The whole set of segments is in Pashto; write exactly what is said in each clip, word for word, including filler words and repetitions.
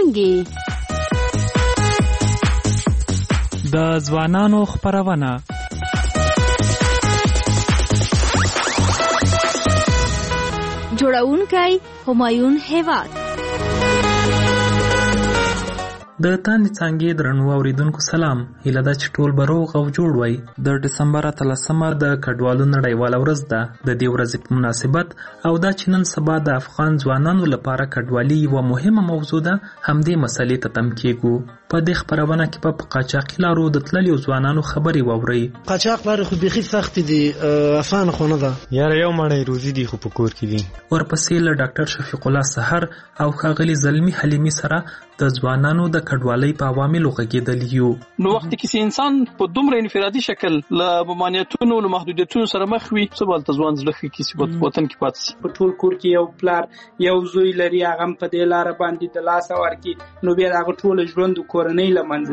څانګې د ځوانانو خپرونه جوړونکی همایون هیواد. د تاندې څانګې درنو اوریدونکو سلام. هیله ده چې ټول به روغ او جوړ وئ. د ډسمبر اتلسمه د کډوالو نړیواله ورځ ده. د دې ورځې په مناسبت او دا چې نن سبا د افغان ځوانانو لپاره کډوالي یوه مهمه موضوع ده، همدې مسلې ته تم کېږو. په دې خپرونه کې په قاچاقي لارو د تللیو ځوانانو خبرې واورئ. قاچاق لارې خو بیخي سختې دي، اسانه خو نه ده. یاره یو مړی روزي دي خو په کور کې دي. ورپسې له ډاکټر شفیق الله سحر او ښاغلي زلمي حلیمي سره د ځوانانو د کډوالۍ په عواملو غږېدلي یو. نو وخت کې چې انسان په دومره انفرادي شکل له ممانعتونو له محدودیتونو سره مخ وي، څه بالته ځوان زړه ښه کیسي په وطن کې پاتې شي. په ټول کور کې یو پلار یو زوی لري، هغه په دې لاره باندې د لاس ورکړي، نو بیا هغه ټول ژوند او کورنۍ له منځه.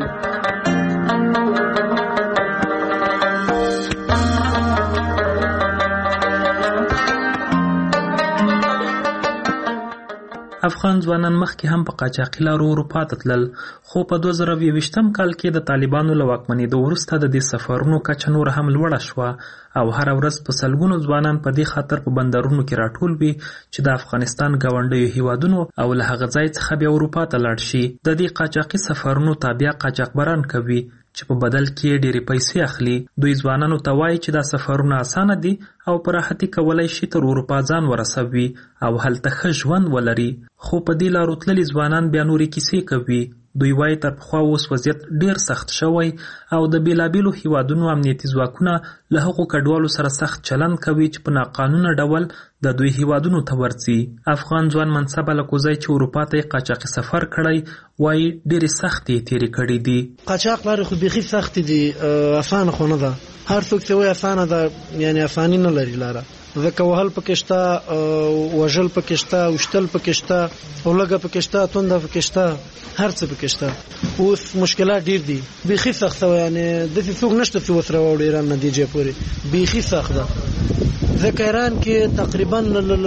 افغان ځوانان مخکې هم په قاچاقي لارو اروپا ته تلل، خو په دوه زره یوویشتم کال کې د طالبانو له واکمنېدو وروسته د دې سفرونو کچه نوره هم لوړه شوه او هره ورځ په سلګونو ځوانان په دې خاطر په بندرونو کې راټول وي چې د افغانستان ګاونډیو هیوادونو او له هغه ځای څخه بیا اروپا ته لاړ شي. د دې قاچاقي سفرونو تابع قاچاقبران کوي چې په بدل کې ډېرې پیسې اخلي. دوی ځوانانو ته وایي چې دا سفرونه اسانه دي او په راحتي کولی شي تر اروپا ځان ورسوي او هلته ښه ژوند ولري. خو په دې لارو تللي ځوانان بیا نورې کیسې کوي. دوی وایي تر پخوا اوس وضعیت ډېر سخت شوی او د بېلابېلو هیوادونو امنیتي ځواکونه له هغو کډوالو سره سخت چلند کوي چې په ناقانونه ډول د دوی هیوادونو ته ورځي. افغان ځوان منصب الکوزی چې اروپا ته یې قاچاقي سفر کړی وایي ډېرې سختې یې تېرې کړې دي. قاچاق لارې خو بیخي سختې دي، اسانه خو نه ده. هر څوک چې وایي اسانه ده، یعنې اساني نه لري لاره. ځکه وهل پکې شته، وژل پکې شته، وشتل پکې شته، اولګه پکې شته، تونده پکې شته، هر څه پکې شته. اوس مشکلات ډېر دي، بیخي سخت ده. یعنې داسې څوک نشته چې وسره واوړي ایران نتیجې پورې، بیخي سخت ده. ځکه ایران کې تقریبا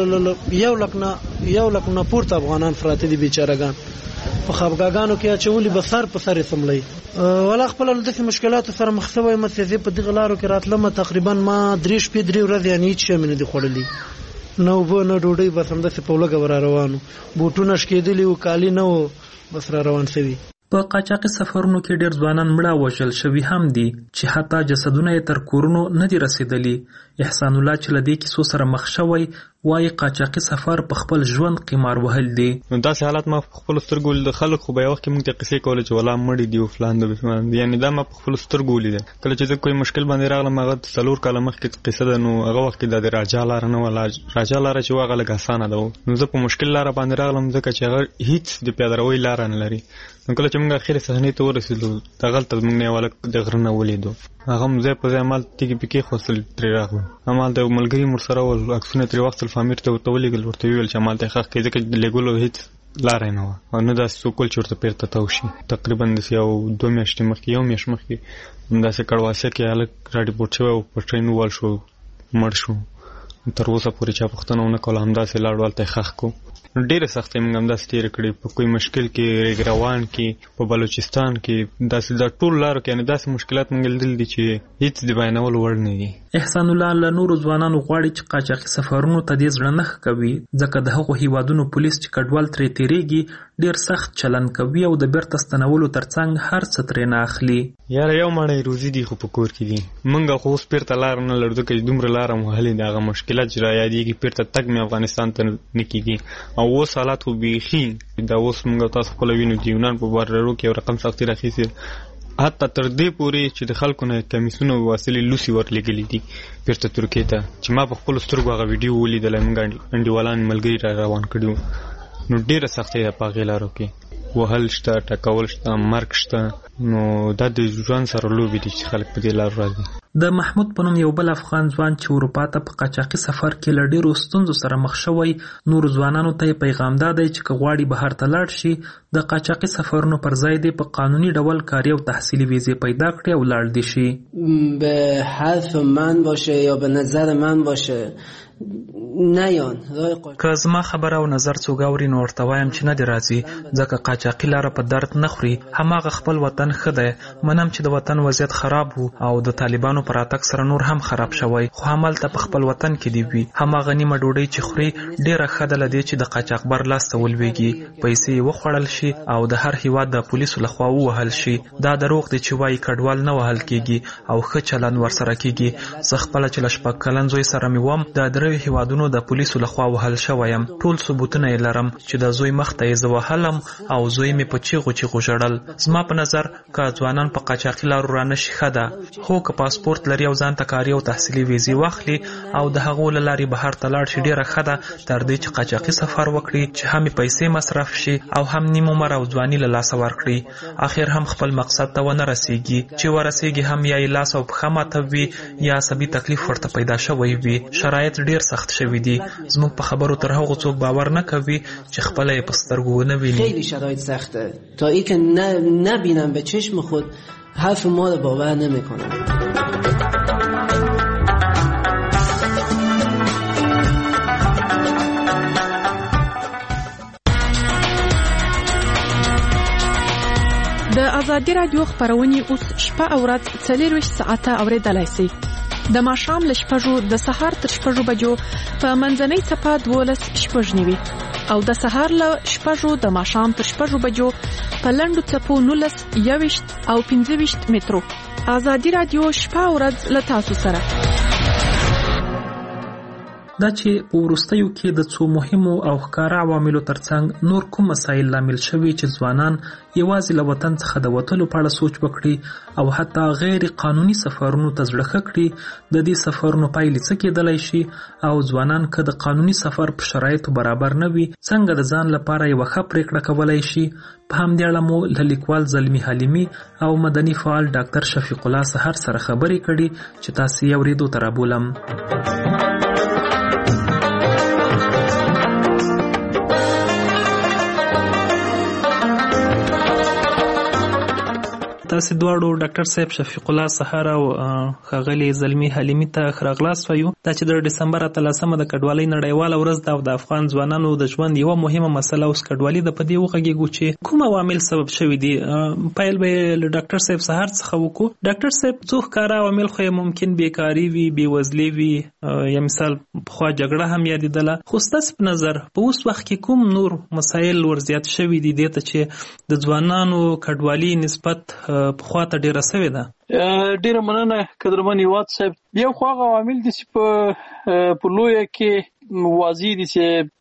یو لک نه یو لک نه پورته افغانان پراته دي، بیچارهګان په خفګاګانو کې اچولي، به سر په سر یې څملئ. ولا خپل له داسې مشکلاتو سره مخ شوی یم چې زه په دغه لارو کې راتلم. تقریبا ما درې شپې درې ورځې یعنې هېڅ شی مې نه دي خوړلي، نه اوبه نه ډوډۍ، بس همداسې په لږه به را روان وو. بوټونه شکېدلي وو، کالي نه وو، بس را روان شوي. په قاچاقي سفرونو کې ډېر ځوانان مړه وژل شوي هم دي چې حتی جسدونه یې تر کورونو نه دي رسېدلي. احسان الله چې له دې کیسو سره مخ شوی وایي قاچاقي سفر په خپل ژوند قمار وهل دي. نو داسې حالات ما په خپلو سترګو ولیدل. خلک خو به یو وخت کې موږ ته قصې کولې چې والله مړي دي او فلان دي، یعنې دا ما په خپلو سترګو ولیدل. کله چې زه کوم مشکل باندې راغلم، هغه څلور کاله مخکې قصه ده، نو هغه وخت کې دا د راجا لاره نه وه. راجا لاره چې وه هغه لږ اسانه ده، نو زه په مشکل لاره باندې راغلم ځکه چې هغه هېڅ د پیادهروۍ لاره نه لري. نو کله چې موږ اخرې صحنې ته ورسېدو، هغلته موږ نه یو هلک د غره نه ولیدو. هغه هم ځای په ځای همالته تیږې پیکې خوستل ترې راغلو. همالته یو ملګري مور سره ول، عکسونه ترې واخیستل، فامیر ته ورته ولېږل، ورته ویې ویل چې همالته یې ښخ کړئ، ځکه د لېږلو هېڅ لاره یې نه وه او نه داسې څوک ول چې ورته بېرته تاو شي. تقریبا داسې یو دوه میاشتې مخکې یو میاشت مخکې همداسې کړواسیه کې هلک راډیپورټ شوی او په ټرین ووال شو، مړ شو. تر اوسه پورې چا پوښتنه ونه کوله، همداسې لاړو، هلته یې ښخ کړو. ډېرې سختۍ موږ همداسې تېرې کړې، په کوی مشکل کې، ریګ روان کې، په بلوچستان کې، داسې دا ټول لارو کې یعنې داسې مشکلات موږ لیدلي دي چې هېڅ د بیانولو وړ نه دي. احسان الله له نورو ځوانانو غواړي چې قاچاقي سفرونو ته دې زړه نه ښه کوي، ځکه د هغو هیوادونو پولیس چې کډوال ترې تېرېږي ډېر سخت چلند کوي او د بیرته ستنولو تر څنګ هر څه ترې نه اخلي. یاره یو مړی روزي دي خو په کور کې دي. موږ خو اوس بیرته لاره نه لرو، ځکه چې دومره لاره مو وهلې دي. هغه مشکلات چې را یادېږي بیرته تګ مې افغانستان ته نه کېږي او اوس حالات خو بیخي دا اوس موږ تاسو خپله وینو چې یونان په بارډرو کې یو رقم سختي راخیستې، حتی تر دې پورې چې د خلکو نه کمیسونه واسلې لوسي ورلېږلي دي بیرته ترکیې ته، چې ما په خپلو سترګو هغه ویډیو ولیدلی. موږ انډیوالان ملګري را روان کړي وو. نو ډېره سختۍ ده په هغې لارو کې، وهل شته، ټکول شته، مرګ شته. نو دا د ژوند سره لوبې دي چې خلک په دې لارو راځي. د محمود په نوم یو بل افغان ځوان چې اروپا ته په قاچاقي سفر کې له ډېرو ستونزو سره مخ شوی، نورو ځوانانو ته یې پیغام دا دی چې که غواړي بهر ته لاړ شي، د قاچاقي سفرونو پر ځای دی په قانوني ډول کاري او تحصیلي ویزې پیدا کړي او لاړ دي شي. به حرف من باشه یا به نظر من باشه نیان که زما خبره او نظر څوک اوري نو ورته وایم چې نه دی راځي، ځکه قاچاقي لاره په درد نه خوري. هماغه خپل وطن ښه دی. منم چې د وطن وضعیت خراب وو او د طالبانو پر راتګ سره نور هم خراب شوی، خو همالته په خپل وطن کې دی وي. هماغه نیمه ډوډۍ چې خوري ډیره ښه ده له دې چې د قاچاقبر لاس ته ولویږي، پیسې یې وخوړل شي او د هر هیواد د پولیسو لخوا ووهل شي. دا دروغ دی چې وایي کډوال نه وهل کیږي او ښه چلند ورسره کیږي. زه خپله چې له شپږ کلن زوی سره مې وم د دریو هیوادونو د پولیسو لخوا وهل شویم. ټول ثبوتونه یې لرم چې د زوی مخ ته یې زه وهلم او زوی مې په چیغو چیغو ژړل. زما په نظر که ځوانان په قاچاقي لارو رانشي ښه ده، خو که پاسپورت لري او ځان ته کاري او تحصیلي ویزې واخلي او د هغو له لارې بهر ته لاړ شي ډېره ښه ده، تر دې چې قاچاقي سفر وکړي چې هم یې پیسې مصرف شي او هم نیم عمر او ځواني له لاسه ورکړي. اخر هم خپل مقصد ته ونه رسیږي. چې ورسیږي هم یا یې لاس او پښه ماته وي یا عصبي تکلیف ورته پیدا شوی وي. شرایط ډېر سخت شوي دي. زموږ په خبرو تر هغو څوک باور نه کوي چې خپله یې په سترګو ونه ویني. خیلی شرایط سخته تا ای که نبینم به چشم خود حرف ما رو باور نمیکنم. د ازادي رادیو خبرونه اوس شپه او ورځ څلورویشت ساعته اوریدلای شئ. د ماښام له شپږو د سهار تر شپږو بجو په منځنۍ څپه دولس شپږ نیوي او د سهار له شپږو د ماښام تر شپږو بجو په لنډو څپو نولس یوویشت او پنځه ویشت مترو. ازادي رادیو شپه او ورځ له تاسو سره. دا چې په وروستیو کې د څو مهمو او ښکاره عواملو ترڅنګ نور کوم مسایل لامل شوي چې ځوانان یوازې له وطن څخه د وتلو په اړه سوچ وکړي او حتی غیر قانوني سفرونو ته زړه ښه کړي، د دې سفرونو پایلې څه کېدلی شي او ځوانان که د قانوني سفر په شرایطو برابر نه وي څنګه د ځان لپاره یوه ښه پرېکړه کولی شي. په همدې اړه مو له لیکوال زلمي حلیمي او مدني فعال ډاکټر شفیق الله سحر سره خبرې کړي چې تاسې یې اورېدو ته رابولم. تاسې دواړو ډاکټر صاحب شفیق الله سحر او ښاغلي زلمي حلیمي ته ښه راغلاست وایو. دا چې د ډسمبر اتلسمه د کډوالۍ نړیواله ورځ ده او د افغان ځوانانو د ژوند یوه مهمه مسله اوس کډوالي ده، په دې وغږیږو چې کوم عوامل سبب شوي دي. پیل به یې له ډاکټر صاحب سحر څخه وکړو. ډاکټر صاحب څو ښکاره عوامل خو ممکن بیکاري وي، بېوزلي وي، یا مثال پخوا جګړه هم یادېدله، خو ستاسې په نظر په اوس وخت کې کوم نور مسایل ورزیات شوي دي دې ته چې د ځوانانو کډوالي نسبت پخوا ته ډیره سوې ده؟ ډیره مننه قدرمن هیواد صاحب. یو خو هغه عوامل دي چې په په لویه کې واضح دي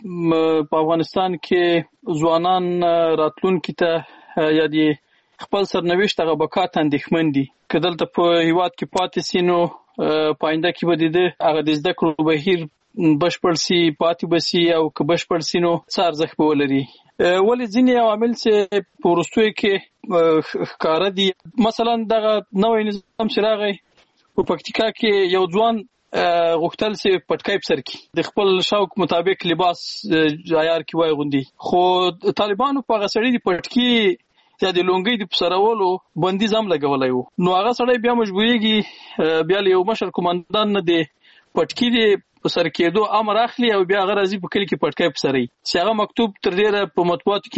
چې په افغانستان کې ځوانان راتلونکي ته یا د خپل سرنوشت هغه بقا ته اندېښمن دي. که دلته په هیواد کې پاتې سي نو په آینده کې به د ده هغه د زده کړو بهیر بشپړ سي، پاتې به سي، او که بشپړ سي نو څه ارزښت به ولري. ولې ځینې عوامل چې په وروستیو کې ښکاره دي، مثلا دغه نوی نظام چې راغی په پکتیکا کې یو ځوان غوښتل چې پټکی په سر کړي، د خپل شوق مطابق لباس عیار کې واغوندي، خو طالبانو په هغه سړي د پټکي یا د لونګۍ د پسرولو بندیز هم لګولی و. نو هغه سړی بیا مجبورېږي بیا له یو مشر قومندان نه د پټکي د په سر کېدو امر اخلي او بیا هغه راځي په کلي کې پټکی په سروي. چې هغه مکتوب تر ډېره په مطبوعاتو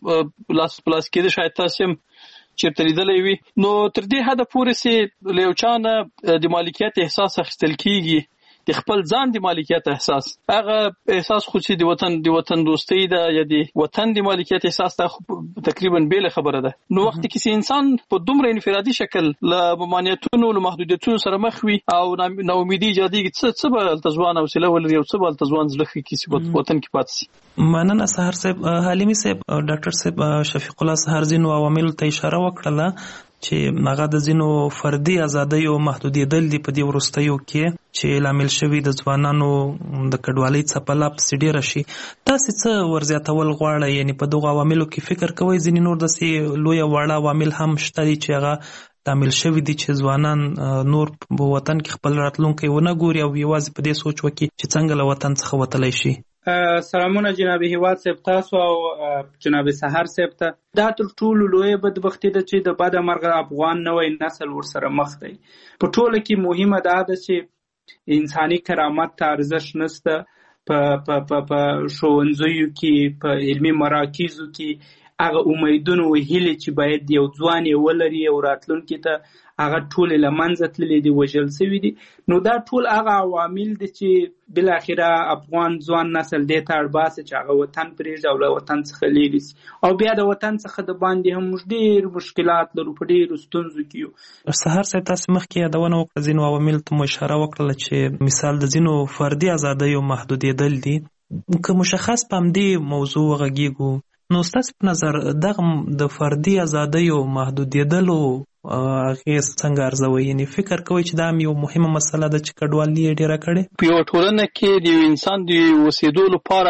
کې لاس په لاس کېده، شاید تاسې هم چېرته لیدلی وي. نو تر دې حده پورې چې له یو چا نه د مالکیت احساس اخیستل کېږي، د خپل ځان د مالکیت احساس، هغه احساس خو چې د وطن د وطن دوستۍ ده یا د وطن د مالکیت احساس ته تقریبا بیله خبره ده. نو وخت کې چې انسان په دومره انفرادي شکل له ممانعتونو له محدودیتونو سره مخ وي او ناامیدي ایجادېږي، څه څه به هلته ځوان حوصله ولري او څه به هلته ځوان زړه ښه کړي چې وطن کې پاتې شي. مننه سحر صاحب. حلیمي صاحب، ډاکټر صاحب شفیق الله سحر ځینو عواملو ته اشاره وکړله چې هغه د ځینو فردي ازادیو محدودېدل دي په دې وروستیو کې چې لامل شوي د ځوانانو د کډوالۍ څپه لا پسې ډېره شي. تاسې څه ورزیاتول غواړئ؟ یعنې په دغو عواملو کې فکر کوئ ځینې نور داسې لویه واړه عوامل هم شته دي چې هغه لامل شوي دي چې ځوانان نور په وطن کې خپل راتلونکی ونه ګوري او یوازې په دې سوچ وکړي چې څنګه له وطن څخه وتلی شي؟ سلامونه جناب هیواد صاحب تاسو او جناب سحر صاحب ته. دا تر ټولو لویه بدبختي ده چې د بده مرغه افغان نوی نسل ورسره مخ دی. په ټوله کې مهمه دا ده چې انساني کرامت ته ارزښت نشته په په په ښوونځیو کې په علمي مراکزو کې هغه امیدونه او هیلې چې باید یو ځوان یې ولري او راتلونکي ته هغه ټولې له منځه تللي دي، وژل سوي دي. نو دا ټول هغه عوامل دي چې بالاخره افغان ځوان نسل دې ته اړ باسي چې هغه وطن پرېږدي او له وطن څخه لیرې سي، او بیا د وطن څخه د باندې هم موږ ډېر مشکلات لرو، په ډېرو ستونزو کې یو. سهار صاحب تاسو مخکې یادونه وکړه، ځینو عواملو ته مو اشاره وکړله چې مثال د ځینو فردي ازادیو محدودېدل دي. که مشخص په همدې موضوع وغږېږو، نو ستاسو په نظر دغه د فردي ازادیو محدودېدلو اغېز څنګه ارزوئ؟ یعنې فکر کوئ چې دا هم یو مهمه مسله ده چې کډوالي یې ډېره کړې؟ په یوه ټولنه کې د یو انسان د اوسېدو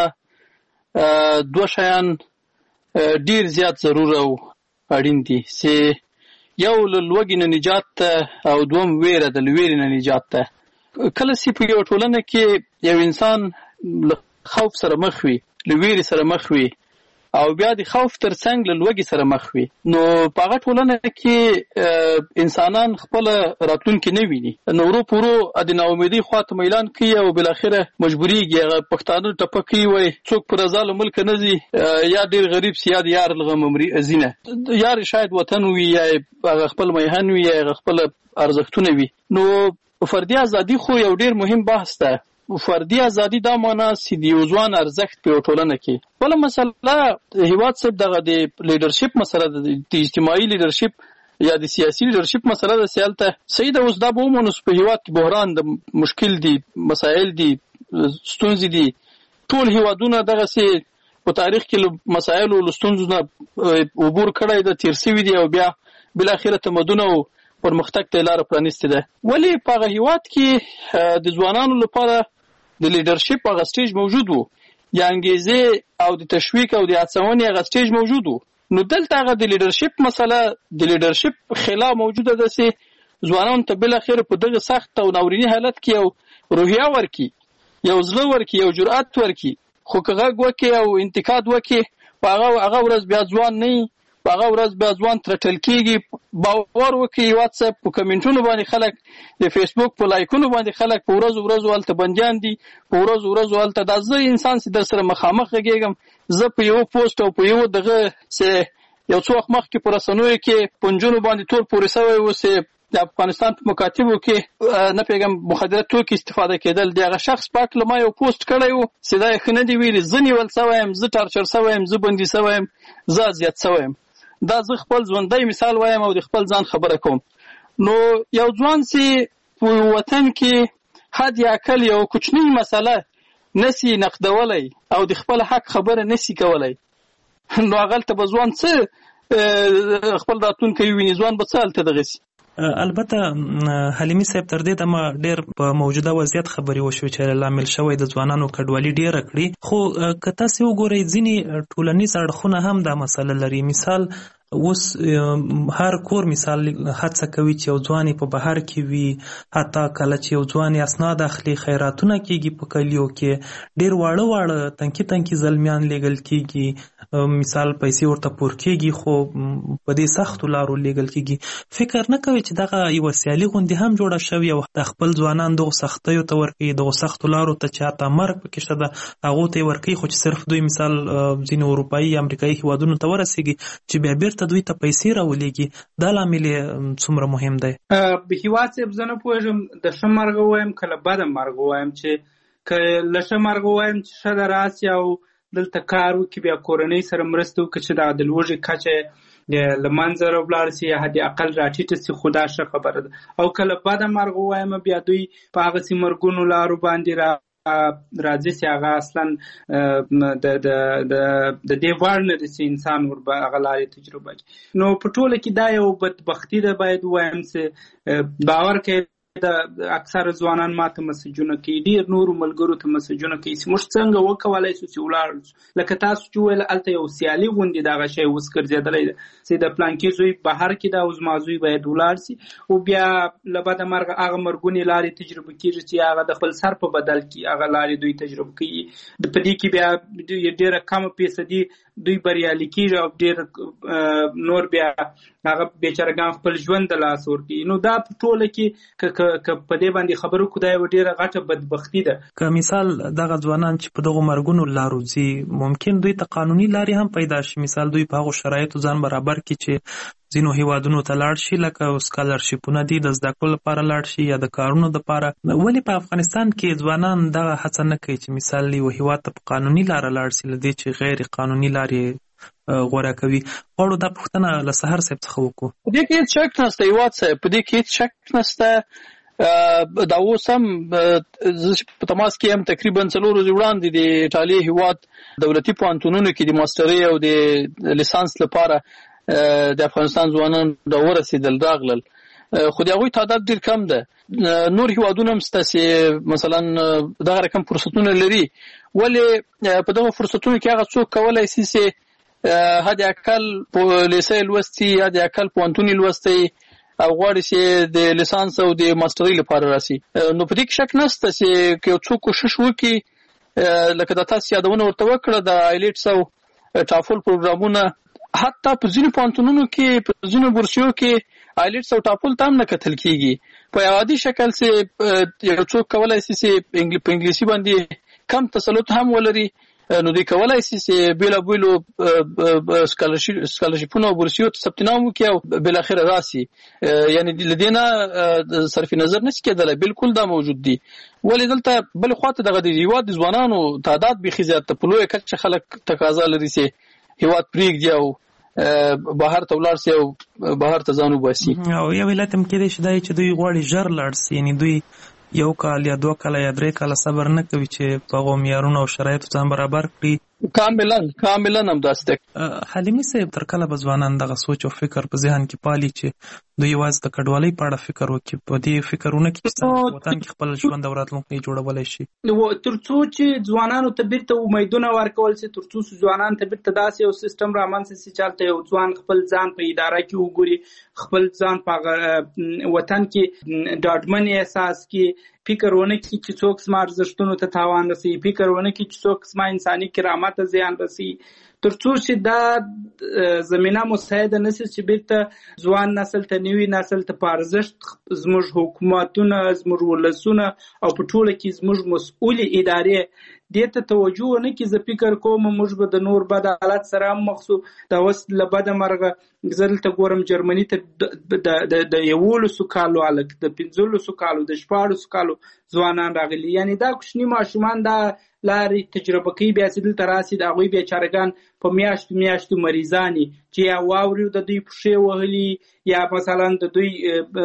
لپاره دوه شیان ډېر زیات ضرور او اړین دي، چې یو له لوږې نه نجات ته او دوم ویره د له ویرې نه نجات ته. کله چې په یوه ټولنه کې یو انسان له خوف سره مخ وي، له ویرې سره مخ وي، او بیا د خوف تر څنګ له لوږې سره مخ وي، نو په هغه ټولنه کې انسانان خپله راتلونکي نه ویني، نو ورو په ورو د ناامیدۍ خواته میلان کوي او بالاخره مجبورېږي. هغه پښتانه ټپه کوي، وایي څوک په رضا له ملکه نه ځي، یا ډېر غریب سي یا د یار له غمه ځینه. یار شاید وطن وي، یا هغه خپل میهن وي، یا هغه خپل ارزښتونه وي. نو فردي ازادي خو یو ډېر مهم بحث ده. فردي ازادي دا معنا چې د یو ځوان ارزښت په یو ټولنه کې. بله مسله هیواد صاحب دغه د لیډرشپ مسله ده، د اجتماعي لیډرشپ یا د سیاسي لیډرشپ مسله ده. چې هلته صحیح ده، اوس دا به ومنو په هیواد کې بحران د مشکل دي، مسایل دي، ستونزې دي. ټول هیوادونه دغسې په تاریخ کې له مسایلو له ستونزو نه عبور کړی ده، تېر سوي دي، او بیا بالاخره تمدن او پرمختګ ته لاره پرانیستې ده. ولې په هغه هیواد کې د ځوانانو لپاره د لیډرشپ هغه سټیج موجود وو، یا انګیزې او د تشویق او د هڅونې هغه سټیج موجود وو. نو دلته هغه د لیډرشپ مسله، د لیډرشپ خلا موجوده ده چې ځوانانو ته بالاخره په دغه سخت او ناوریني حالت کې یو روحیه ورکړي، یو زړه ورکړي، یو جرأت ورکړي. خو که غږ وکړي او انتقاد وکړي، په هغه هغه ورځ بیا ځوان نه وي، په هغه ورځ بیا ځوان ترټل کېږي. باور وکړي، واتساپ په کمنټونو باندې خلک، د فیسبوک په لایکونو باندې خلک په ورځو ورځو هلته بندیان دي، په ورځو ورځو هلته. دا زه انسان چې در سره مخامخ غږېږم، زه په یو پوسټ او په یو دغه چې یو څو وخت مخکې په رسنیو کې په نجونو باندې تور پورې سوی و چې د افغانستان په مکاتبو کې نه پوهېږم مخدره توکي استفاده کېدل، د هغه شخص په هکله ما یو پوسټ کړی و چې دا یې ښه نه دي ویلي. زه نیول سوی یم، زه ټارچر سوی یم، زه بندي سوی یم، زه اذیت سوی یم. دا زه خپل ژوندی مثال وایم او د خپل ځان خبره کوم. نو یو ځوان چې په وطن کې حد یا اقل یو کوچنۍ مسله نسی نقدولی او د خپل حق خبره نسی کولی، نو هغلته به ځوان څه خپل راتلونکی وویني، ځوان به څه هلته دغسې. البته حلیمي صاحب تر دې دمه ډېر په موجوده وضعیت خبرې وشوې چې لامل شوی د ځوانانو کډوالي ډېره کړي. خو که تاسې وګورئ، ځینې ټولنیز اړخونه هم دا مسله لري. مثال اوس هر کور مثال هڅه کوي چې یو ځوان په بهر کې وي، حتی کله چې یو ځوان اسناد اخلي، خیراتونه کېږي په کلیو کې، ډېر واړه واړه تنکي تنکي زلمیان لیږل کېږي، مثال پیسې ورته پور کېږي، خو په دې سختو لارو لیږل کېږي. فکر نه کوي چې دغه یوه سیالي غوندې هم جوړه شوې او د خپل ځوانان دغو سختیو ته ورکوي، دغو سختو لارو ته چې حتی مرګ پکې شته ده هغو ته یې ورکوي، خو چې صرف دوی مثال ځینې اروپایي یا امریکایي هېوادونو ته ورسېږي چې بیا بېرته دوی ته پیسې راولېږي. دا لامل یې څومره مهم دی؟ هېواد صاحب زه نه پوهېږم د ښه مرګ ووایم که له بده مرګ ووایم. چې که له ښه مرګ ووایم چې ښه ده راسي او دلته کار وکړي، بیا کورنۍ سره مرسته وکړي چې د لوږې کچه له منځه راولاړ سي یا حد اقل راټیټه سي، خو دا ښه خبره ده. او که له بده مرګ ووایم، بیا دوی په هغسې مرګونو لارو باندې را راځي چې هغه اصلا د دې وړ نه دي چې انسان ور به هغه لارې تجربه کړي. نو په ټوله کې دا یو بدبختي ده، باید ووایم چې باور کوي د اکثره ځوانان ماته مسجونه کوي، ډېر نورو ملګرو ته مسجونه کوي چې موږ څنګه وکولی شو چې ولاړ شو. لکه تاسو چې وویل هلته یو سیالي غوندې دغه شی اوس ګرځېدلی ده چې د پلانکي زوی بهر کې ده او زما زوی باید ولاړ سي، او بیا له بده مرغه هغه مرګونې لارې تجربه کېږي چې هغه د خپل سر په بدل کې هغه لارې دوی تجربه کوي. په دې کې بیا ډېره کمه فیصدي دوی بریالي کېږي او ډېر نور بیا هغه بیچارهګان خپل ژوند د لاس ورکوي. نو دا په ټوله کې که که په دې باندې خبرو کو دا یو ډیره غټه بدبختی ده. که مثال دغه ځوانان چې په دغه مرګونو لارو ځي ممکن دوی ته قانوني لارې هم پیدا شي، مثال دوی په هغو شرایطو ځان برابر کړي چې ځینو هیوادونو ته لاړ شي، لکه سکالرشیپونه دي د زده کړو لپاره لاړ شي یا د کارونو دپاره. ولې په افغانستان کې ځوانان دغه هڅه نه کوي چې مثال یو هیواد ته په قانوني لاره لاړ شي، له دې چې غیر قانوني لارې غوره کوي؟ غواړو دا پوښتنه له سهار صاحب څخه وکړو. په دې کې هېڅ شک نشته هیواد صاحب، په دې کې هېڅ شک نشته. دا اوس هم زه په تماس کې هم تقریبا څلور ورځې وړاندې د ایټالیا هیواد دولتي پوهنتونونو کې د ماسټرۍ او د لیسانس لپاره د افغانستان ځوانان راورسېدل راغلل، خو د هغوی تعداد ډېر کم ده. نور هیوادونه هم شته چې مثلا دغه رقم فرصتونه لري، ولې په دغه فرصتونو کې هغه څوک کولی شي چې حد اقل په لیسې لوستي یا د اقل پوهنتون لوستي او غواړي چې د لیسانس او د ماسترۍ لپاره راسي. نو په دې کې شک نشته چې یو څوک کوشش وکړي، لکه د تاسو یادونه ورته وکړه د آیلټس او ټافل پروګرامونه، حتی په ځینو پوهنتونونو کې په ځینو بورسیو کې آیلټس او ټافل ته هم نه کتل کیږي. په عادي شکل چې یو څوک کولی شي چې په انګلیسي باندې کم تسلط هم ولري، نو دوی کولی شي چې بېلابېلو سکالرشیپونو او بورسیو ته ثبت نام وکړي او بالاخره راسي. یعنې له دې نه صرف نظر نشي کېدلی، بالکل دا موجود دي. ولې دلته بلې خواته دغه د هېواد د ځوانانو تعداد بیخي زیات ده، په لویه کچه خلک تقاضا لري چې هېواد پرېږدي او بهر ته ولاړ سي او بهر ته ځان وباسي. او یو علت هم کېدی شي دا چې دوی غواړي ژر لاړ سي، یعنې دوی یو کال یا دوه کاله یا درې کاله صبر نه کوي چې په هغو معیارونو او شرایطو ځان برابر کړي. کاملا کاملا همداسې ده. حلیمي صاحب تر کله به ځوانان دغه سوچ او فکر په ذهن کې پالي چې دوی یوازې د کډوالۍ په اړه فکر وکړي، په دې فکرونه کې چې څنګه وطن کې خپل ژوند او راتلونکی جوړولی شي؟ تر څو چې ځوانانو ته بیرته امیدونه ورکول شي، تر څو ځوانانو ته بیرته داسې یو سیستم رامنځته شي چې هلته یو ځوان خپل ځان په اداره کې وګوري، خپل ځان په وطن کې ډاډمن احساس کړي، فکر ونه کړي چې څوک زما ارزښتونو ته تاوان رسوي، فکر ونه کړي چې څوک زما انساني کرامت ته زیان رسوي. تر څو چې دا زمینه مساعده نشي چې بیرته ځوان نسل ته نوي نسل ته په ارزښت زموږ حکومتونه، زموږ ولسونه او په ټوله کې زموږ مسؤلې ادارې دې ته توجه ونه کړي. زه فکر کوم موږ به د نور بد حالت سره هم مخ شو. دا اوس له بده مرغه زه دلته ګورم جرمني ته د یولسو کالو هلک، د پنځلسو کالو، د شپاړسو کالو ځوانان راغلي. یعنې دا کوچني ماشومان دا لارې تجربه کوي، بیا چې دلته راسي د هغوی بیچارهګان په میاشتو میاشتو مریضاني چې یا واوري د دوی پښې وهلي یا مثلا د دوی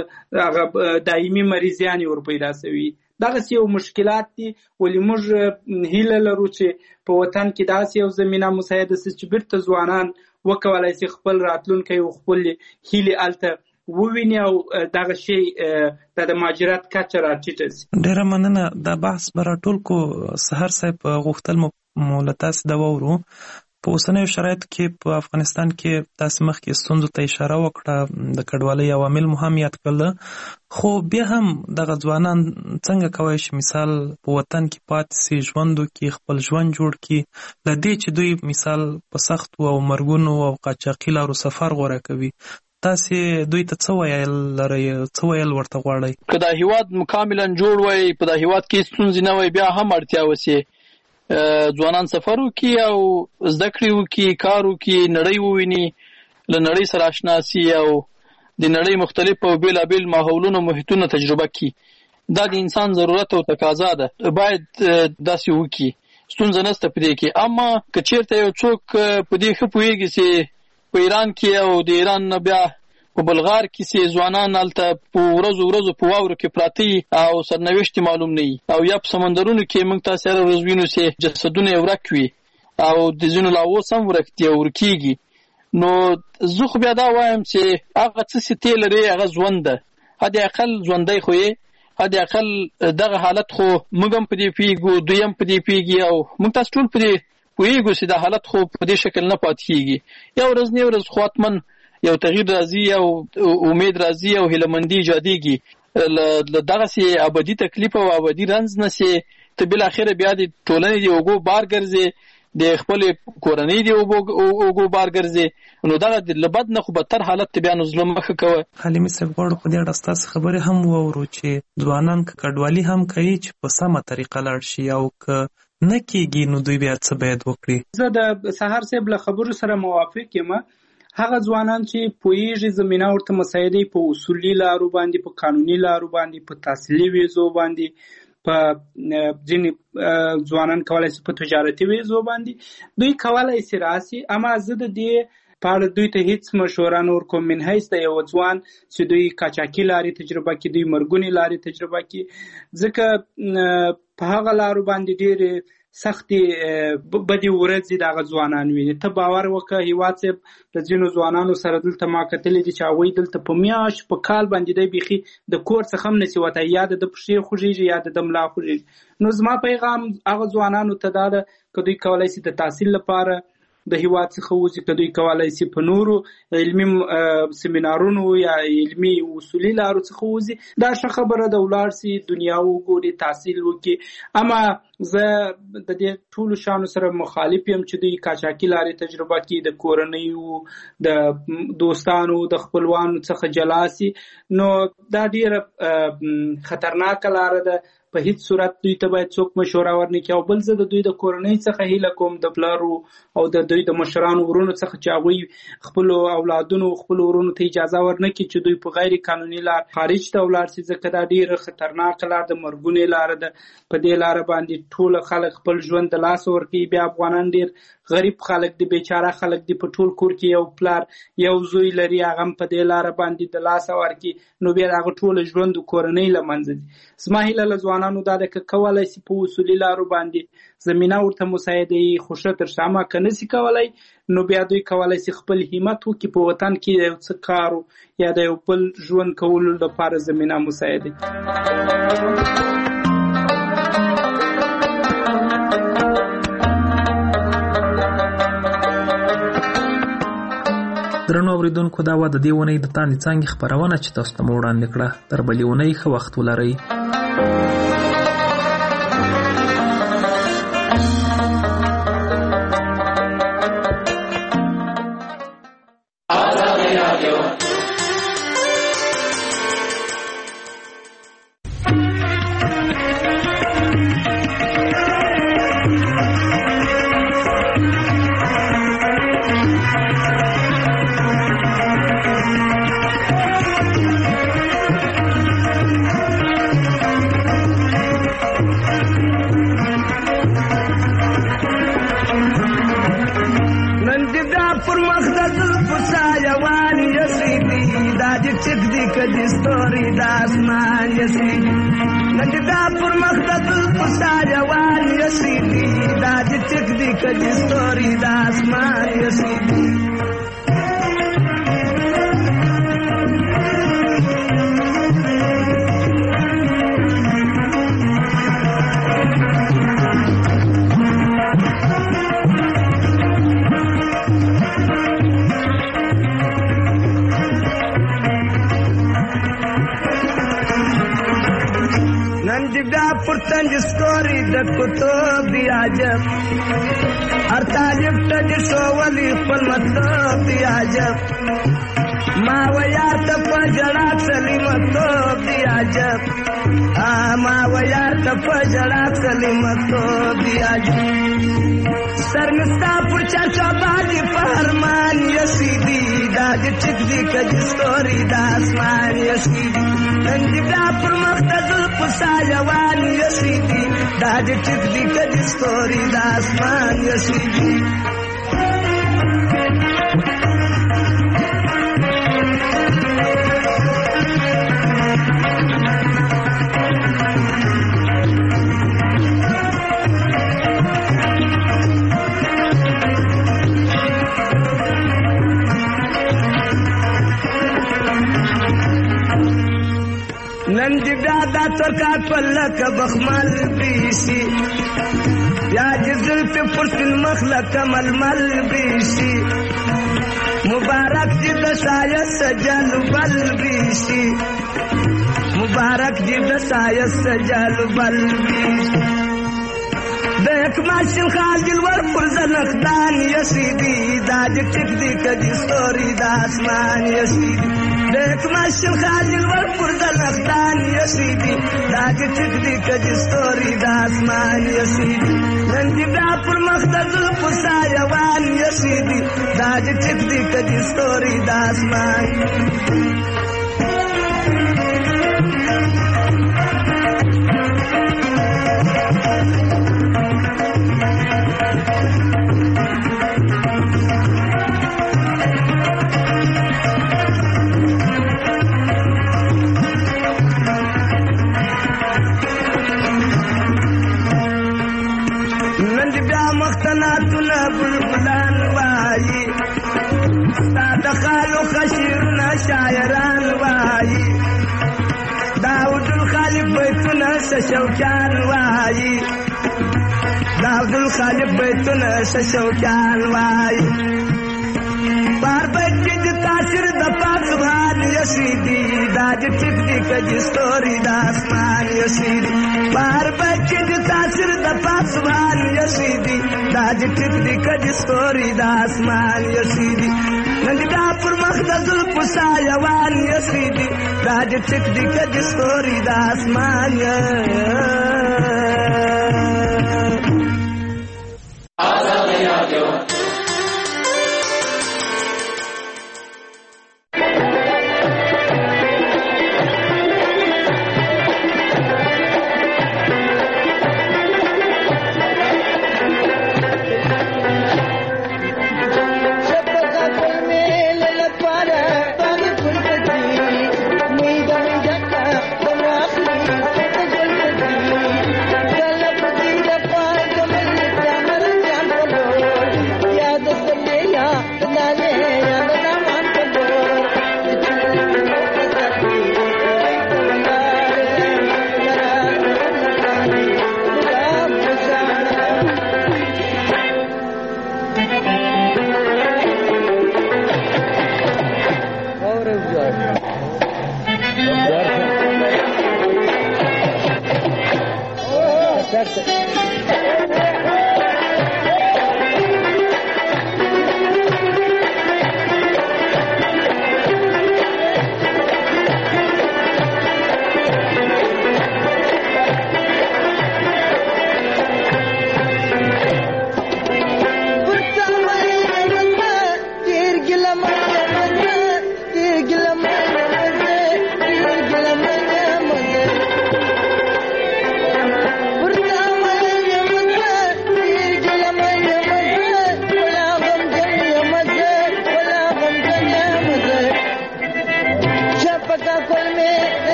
هغه دایمي مریضیانې ور پیدا شوي. دغسې یو مشکلات دي. ولې موږ هیله لرو چې په وطن کې داسې یو زمینه مساعده شي چې بیرته ځوانان وکولی شي خپل راتلونکی او خپل هیلې هلته وویني او دغه شی د مهاجرت کچه راټیټه شي. ډېره مننه. دا بحث به راټول کو. سهار صاحب غوښتل مو له تاسې دا واورو، په اوسنیو شرایطو کې په افغانستان کې تاسې مخکې ستونزو ته اشاره وکړه، د کډوالۍ عوامل مو هم یاد کړل، خو بیا هم دغه ځوانان څنګه کولی شي مثال په وطن کې پاتې سي، ژوند وکړي، خپل ژوند جوړ کړي، له دې چې دوی مثال په سختو او مرګونو او قاچاقي لارو سفر غوره کوي؟ تاسې دوی ته څه ویل لرئ، څه ویل ورته غواړئ؟ که دا هیواد مکاملا جوړ وای، په دا هیواد کې ستونزې نه وای، بیا هم اړتیا وسي ځوانان سفر وکړي او زده کړې وکړي، کار وکړي، نړۍ وویني، له نړۍ سره اشنا سي او د نړۍ مختلف او بېلابېل ماحولونو محیطونه تجربه کړي. دا د انسان ضرورت او تقاضا ده، باید داسې وکړي، ستونزه نشته په دې کې. اما که چېرته یو څوک په دې ښه پوهېږي چې په ایران کې او د ایران نه بیا په بلغار کې چې ځوانان هلته په ورځو ورځو په واورو کې پراته او سرنوشت معلوم نه وي، او یا په سمندرونو کې موږ تاسې هره ورځ وینو چې جسدونه یې ورک وي او د ځینو لا اوس هم ورک دي او ورکېږي. نو زه خو بیا دا وایم چې هغه څه چې تی لرې هغه ژوند ده، حد اقل ژوندی خو یې، حد اقل دغه حالت خو موږ هم په دې پوهېږو، دوی هم په دې پوهېږي او موږ تاسو ټول په دې پوهېږو چې دا حالت خو په دې شکل نه پاتې کېږي. یو ورځ نه یو ورځ خو حتمن یو تغییر راځي او امید راځي او هیلهمندي ایجادېږي. له دغسې ابدي تکلیف او ابدي رنځ نه چې ته بالاخره بیا د ټولنې د اوږو بار ګرځې، د خپل کورنۍ دی اوګو بار ګرځي نو دا د لبد نه خو بدتر حالت بیا نو ظلم مخه کوي. حلیمي صاحب غواړو په دې اړه ستاسو خبرې هم واورو چې ځوانان که کډوالي هم کوي چې په سمه طریقه لاړ شي او که نه کېږي نو دوی بیا څه باید وکړي. زه د سهار صاحب له خبرو سره موافق یم. هغه ځوانان چې پوهیږي زمینه ورته مساعدې په اصولي لارو باندې، په قانوني لارو باندې، په تحصیلي ویزو باندې، په ځینې ځوانان کولای شي په تجارتي ویزو باندې دوی کولای شي راسي. اما زه د دې په اړه دوی ته هیڅ مشوره نه ورکوم من حیث د یو ځوان چې دوی قاچاقي لارې تجربه کړي، دوی مرګونې لارې تجربه کړي، ځکه په هغه لارو باندې ډېرې سختې بدې ورځې د هغه ځوانان ویني. ته باور وکړه هیواد صاحب د ځینو ځوانانو سره دلته ما کتلي دي چې هغوی دلته په میاشت په کال باندې دی بیخي د کور څخه هم نشي وتی، یا د پښې خوږېږي یا د ملا خوږېږي. نو زما پیغام هغه ځوانانو ته دا ده که دوی کولی شي د تحصیل لپاره د هیواد څخه وځي، که دوی کولی شي په نورو علمي سیمینارونو یا علمي اصولي لارو څخه وځي، دا ښه خبره ده، ولاړ شي دنیا وګوري، تحصیل وکړي. اما زه د دې ټولو شیانو سره مخالف یم چې دوی قاچاقي لارې تجربه کړي، د کورنیو د دوستانو د خپلوانو څخه جلا شي. نو دا ډېره خطرناکه لاره ده. په هیڅ صورت دوی ته باید څوک مشوره ورنه کړي. او بل زه د دوی د کورنۍ څخه هیله کوم، د پلارو او د دوی د مشرانو ورونو څخه چې هغوی خپلو اولادونو خپلو ورونو ته اجازه ورنه کړي چې دوی په غیر قانوني لار خارج ته ولاړ شي، ځکه دا ډېره خطرناکه لار ده، مرګونې لاره ده. په دې لاره باندې ټول خلک خپل ژوند د لاسه ورکوي. بیا افغانان ډېر غریب خلک دي، بیچاره خلک دي، په ټول کور کې یو پلار یو زوی لري، هغه هم په دې لاره باندې د لاسه ورکړي، نو بیا د هغه ټوله ژوند د کورنۍ له منځه ځي. زما هیله له ځوانانو دا ده که کولی شي په اصولي لارو باندې زمینه ورته مساعده یي، خو ښه تر ښه. اما که نشي کولی نو بیا دوی کولی شي خپل همت وکړي په وطن کې یو څه کار یا د یو بل ژوند کولو لپاره زمینه مساعده کړي. درنو اوریدونکو، دا وه د دې اونۍ د تاندې څانګې خپرونه چې تاسو ته مو وړاندې کړه. تر بلې اونۍ ښه وخت ولرئ. پلک بخمل بیشی یا جزل پی پرسن مخلق ململ بیشی مبارک جی دسایس جل بل بیشی مبارک جی دسایس جل بل بیشی دیکھ ماشین خاجل ور پرزنخدان یسیدی داج ٹک دی کدی ستوری داسمان یسیدی دیکھ ماشین خاجل ور پرزنخدان یسیدی داج ٹک دی کدی ستوری داسمان یسیدی نندی بیا پر مخدل پسا یوان یسیدی داج ٹک دی کدی ستوری داسمان شاعران وایي داود الخالق بیتونه شوکان وایي داود الخالق بیتونه شوکان وایي بار بیت کې د تاثیر د پاک سبحان یسیدی داج ټک دی کجی ستوري د اسمان یسیدی بار بیت کې د تاثیر د پاک سبحان یسیدی داج ټک دی کجی ستوري د اسمان یسیدی ننګدا پر مخدل پسا یوان یسیدی داج ټک دی کجی ستوري د اسمان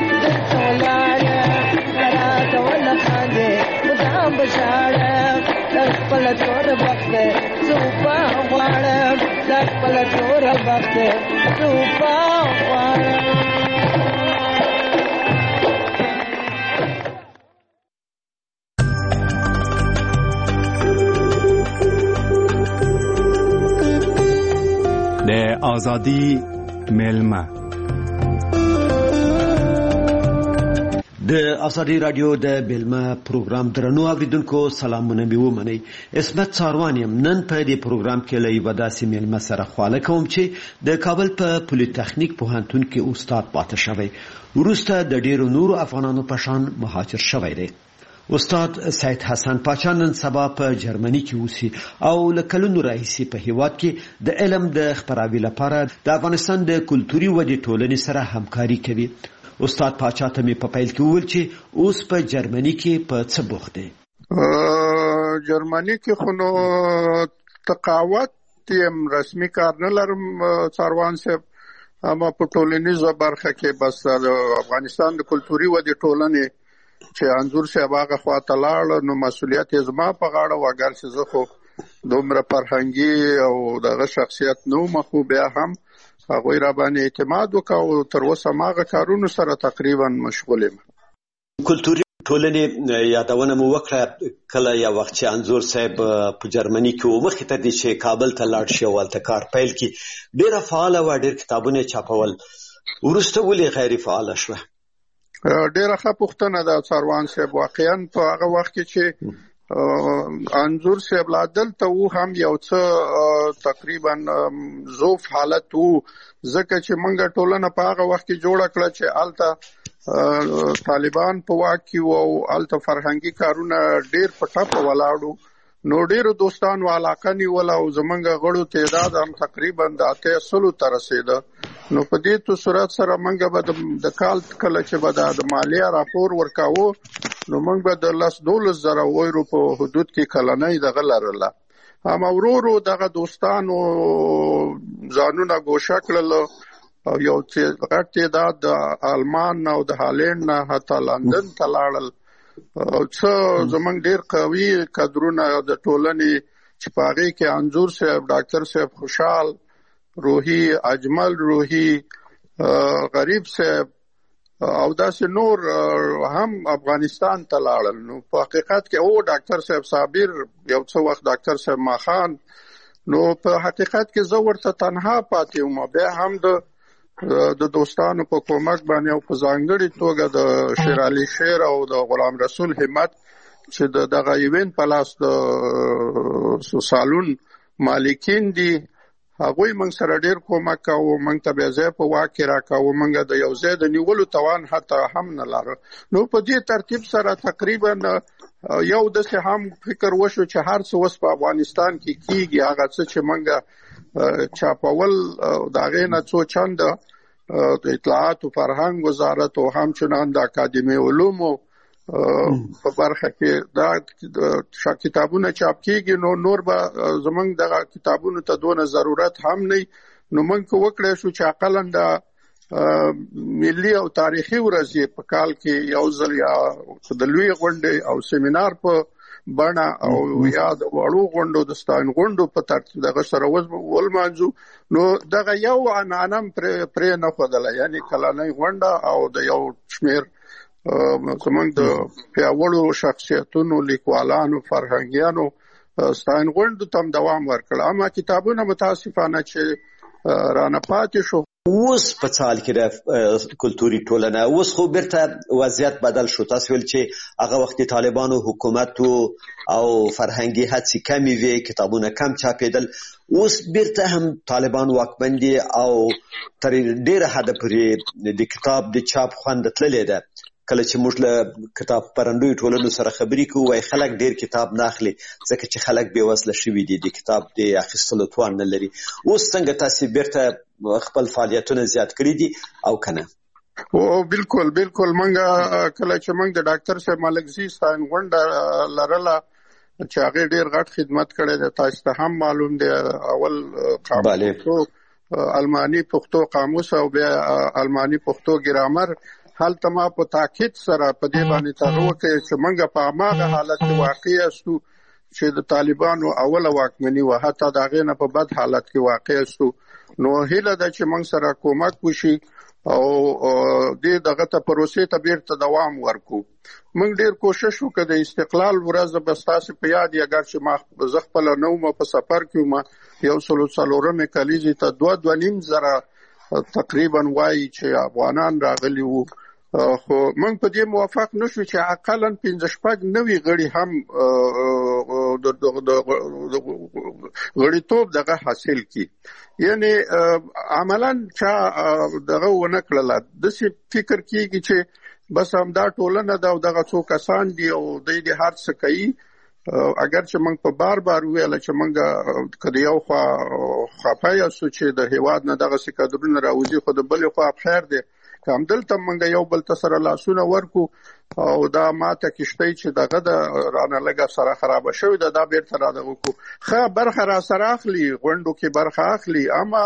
بشارة د خپل تور بخت زوبا غواړم د خپل تور بخت زوبا غواړم. د آزادی میلمه د آزادی رادیو د بیلمه پروګرام درنو اوریدونکو سلامونه مې ومنئ. عصمت څاروان یم. نن په دې پروګرام کې له یوه داسې میلمه سره خواله کوم چې د کابل په پولیتخنیک پوهنتون کې استاد پاتې شوی، وروسته د ډیرو نورو افغانانو په شان مهاجر شوی دی. استاد سید حسن پاچا نن سبا په جرمني کې اوسي او له کلونو راهیسې په هیواد کې د علم د خپراوي لپاره د افغانستان د کلتوري ودې ټولنې سره همکاري کوي. استاد پاچا ته مې په پیل کې وویل چې اوس په جرمني کې په څه بوخت دی. جرمني کې خو نو تقاوت یم، رسمي کار نه لرم څاروان صاحب، اما په ټولنیزه برخه کې بس د افغانستان د کلتوري ودې ټولنې چې انځور صاحب هغه خواته لاړ نو مسؤلیت یې زما په غاړه و، اگر چې زه خو دومره فرهنګي او دغه شخصیت نه وم، خو بیا هم هغوی را باندې اعتماد وکړ او تر اوسه هماغه کارونو سره تقریبا مشغول یم. کلتوري ټولنې یادونه مو وکړه کله یو وخت چې انځور صاحب په جرمني کې و، مخکې تر دې چې کابل ته لاړ شي او هلته کار پیل کړي، ډېره فعاله وه، ډېر کتابونه چاپول، وروسته ولې غیر فعاله شوه؟ ډېره ښه پوښتنه ده څاروان صاحب. واقعا په هغه وخت کې چې انځور صاحب لا دلته و هم یو څه تقریبا ضعف حالت و، ځکه چې موږ ټولنه په هغه وخت کې جوړه کړه چې هلته طالبان په واک کې وو او هلته فرهنګي کارونه ډېر په ټپه ولاړو، نو ډېرو دوستانو علاقه نیوله او زموږ غړو تعداد هم تقریبا د اتیا سلو ته رسېده. نو په دې صورت سره موږ به د کال کله چې به د مالیه راپور ورکاوه نو موږ به د لس دولس زره ویرو په حدود کې کلنۍ دغه لرله. اما ورو ورو دغه دوستانو ځانونه ګوښه کړل او یو غټ تعداد د آلمان او د هالند نه حتی لندن ته لاړل. څه زموږ ډېر قوي کدرونه د ټولنې چې په هغې کې انځور صاحب، ډاکټر صاحب خوشحال روحي، اجمل روحي، غریب صاحب او داسې نور هم افغانستان ته لاړل. نو په حقیقت کې او ډاکټر صاحب صابر، یو څه وخت ډاکټر صاحب ماخان، نو په حقیقت کې زه ورته تنها پاتې وم. بیا هم د د دوستانو په کومک باندې او په ځانګړې توګه د شیر علي شیر او د غلام رسول همت چې د دغه ایونت په لاس د سالون مالکین دي، هغوی موږ سره ډېر کومک کوو، موږ ته بیا ځای په واک کې راکوو، موږ د یو ځای د نیولو توان حتی هم نه لرو. نو په دې ترتیب سره تقریبا یو داسې هم فکر وشو چې هر څه اوس په افغانستان کې کېږي، هغه څه چې موږ چاپول د هغې نه څو چنده د اطلاعات او فرهنګ وزارت او همچنان د اکاډمي علومو په برخه کې دا کتابونه چاپ کېږي، نو نور به زموږ دغه کتابونو ته دونه ضرورت هم نه. نو موږ وکړی شو چې اقلا د ملي او تاریخي ورځې په کال کې یو ځل یا د لوی غونډې او سیمینار په بڼه او یا د وړو غونډو د ستاین غونډو په ترتیب دغه سره ولمانځو. نو دغه یو عنعنه پرې نه ښودله، یعنې کلنۍ غونډه او د یو شمېر زموږ د پیاوړو شخصیتونو، لیکوالانو، فرهنګیانو ستاین غونډو ته هم دوام ورکړ. اما کتابونه متاسفانه چې رانه پاتې شو. اوس په څال کې د کلتوري ټولنه اوس خو بیرته وضعیت بدل شو. تاسو ویل چې هغه وخت طالبانو حکومت او فرهنګي هڅې کمې وې، کتابونه کم چاپېدل، اوس بیرته هم طالبان واکمن دي او تر ډېره حده پورې د کتاب د چاپ خوند تللی ده. کله چې موږ له کتاب خپرندویو ټولنو سره خبرې کوو وایي خلک ډېر کتاب نه اخلي ځکه چې خلک بې وسله شوي دي، د کتاب د اخیستلو توان نه لري. اوس څنګه تاسې بیرته خپل فعالیتونه زیات کړي دي او که نه؟ او بالکل بالکل موږ کله چې موږ د ډاکټر صاحب ملکزي ستاین غونډه لرله چې هغې ډېر غټ خدمت کړی دی، تاسو ته هم معلوم دی، اول قاموس الماني پښتو قاموس او بیا الماني پښتو ګرامر، هلته ما په تاکید سره په دې باندې تغوه کوي چې موږ په هماغه حالت کې واقع یاستو چې د طالبانو اوله واکمني وه، حتی د هغې نه په بد حالت کې واقع سو. نو هیله ده چې موږ سره کومک وشي او دې دغه ته پروسې ته بیرته دوام ورکو. موږ ډیر کوشش وکړو د استقلال ورځ به ستاسو په یاد یې، اگر چې ما زه خپله نه وم په سفر کې وم، یو سلو څلورمې کلیزې ته دوه دوه نیم زره تقریبا وایي چې افغانان راغلي وو، خو موږ په دې موافق نشو چې اقلا پنځه شپږ نوي غړي هم د غړیتوب دغه حاصل کړي. یعنی عملا چا دغه ونه کړله، داسې فکر کېږي چې بس همدا ټولنه ده او دغه څو کسان دي او دوی د هر څه کوي. اگر چې موږ په بار بار ویله چې موږ که د یو خوا خفه یاستو چې د هېواد نه دغسې کادرونه راوځي، خو د بلې خوا خیر دی که همدلته موږ یو بل ته سره لاسونه ورکو او دا ماته کښتۍ چې دغه د رانه لږه سره خرابه شوې ده دا بیرته را دغه کړو. ښه برخه را سره اخلي، غونډو کې برخه اخلي، اما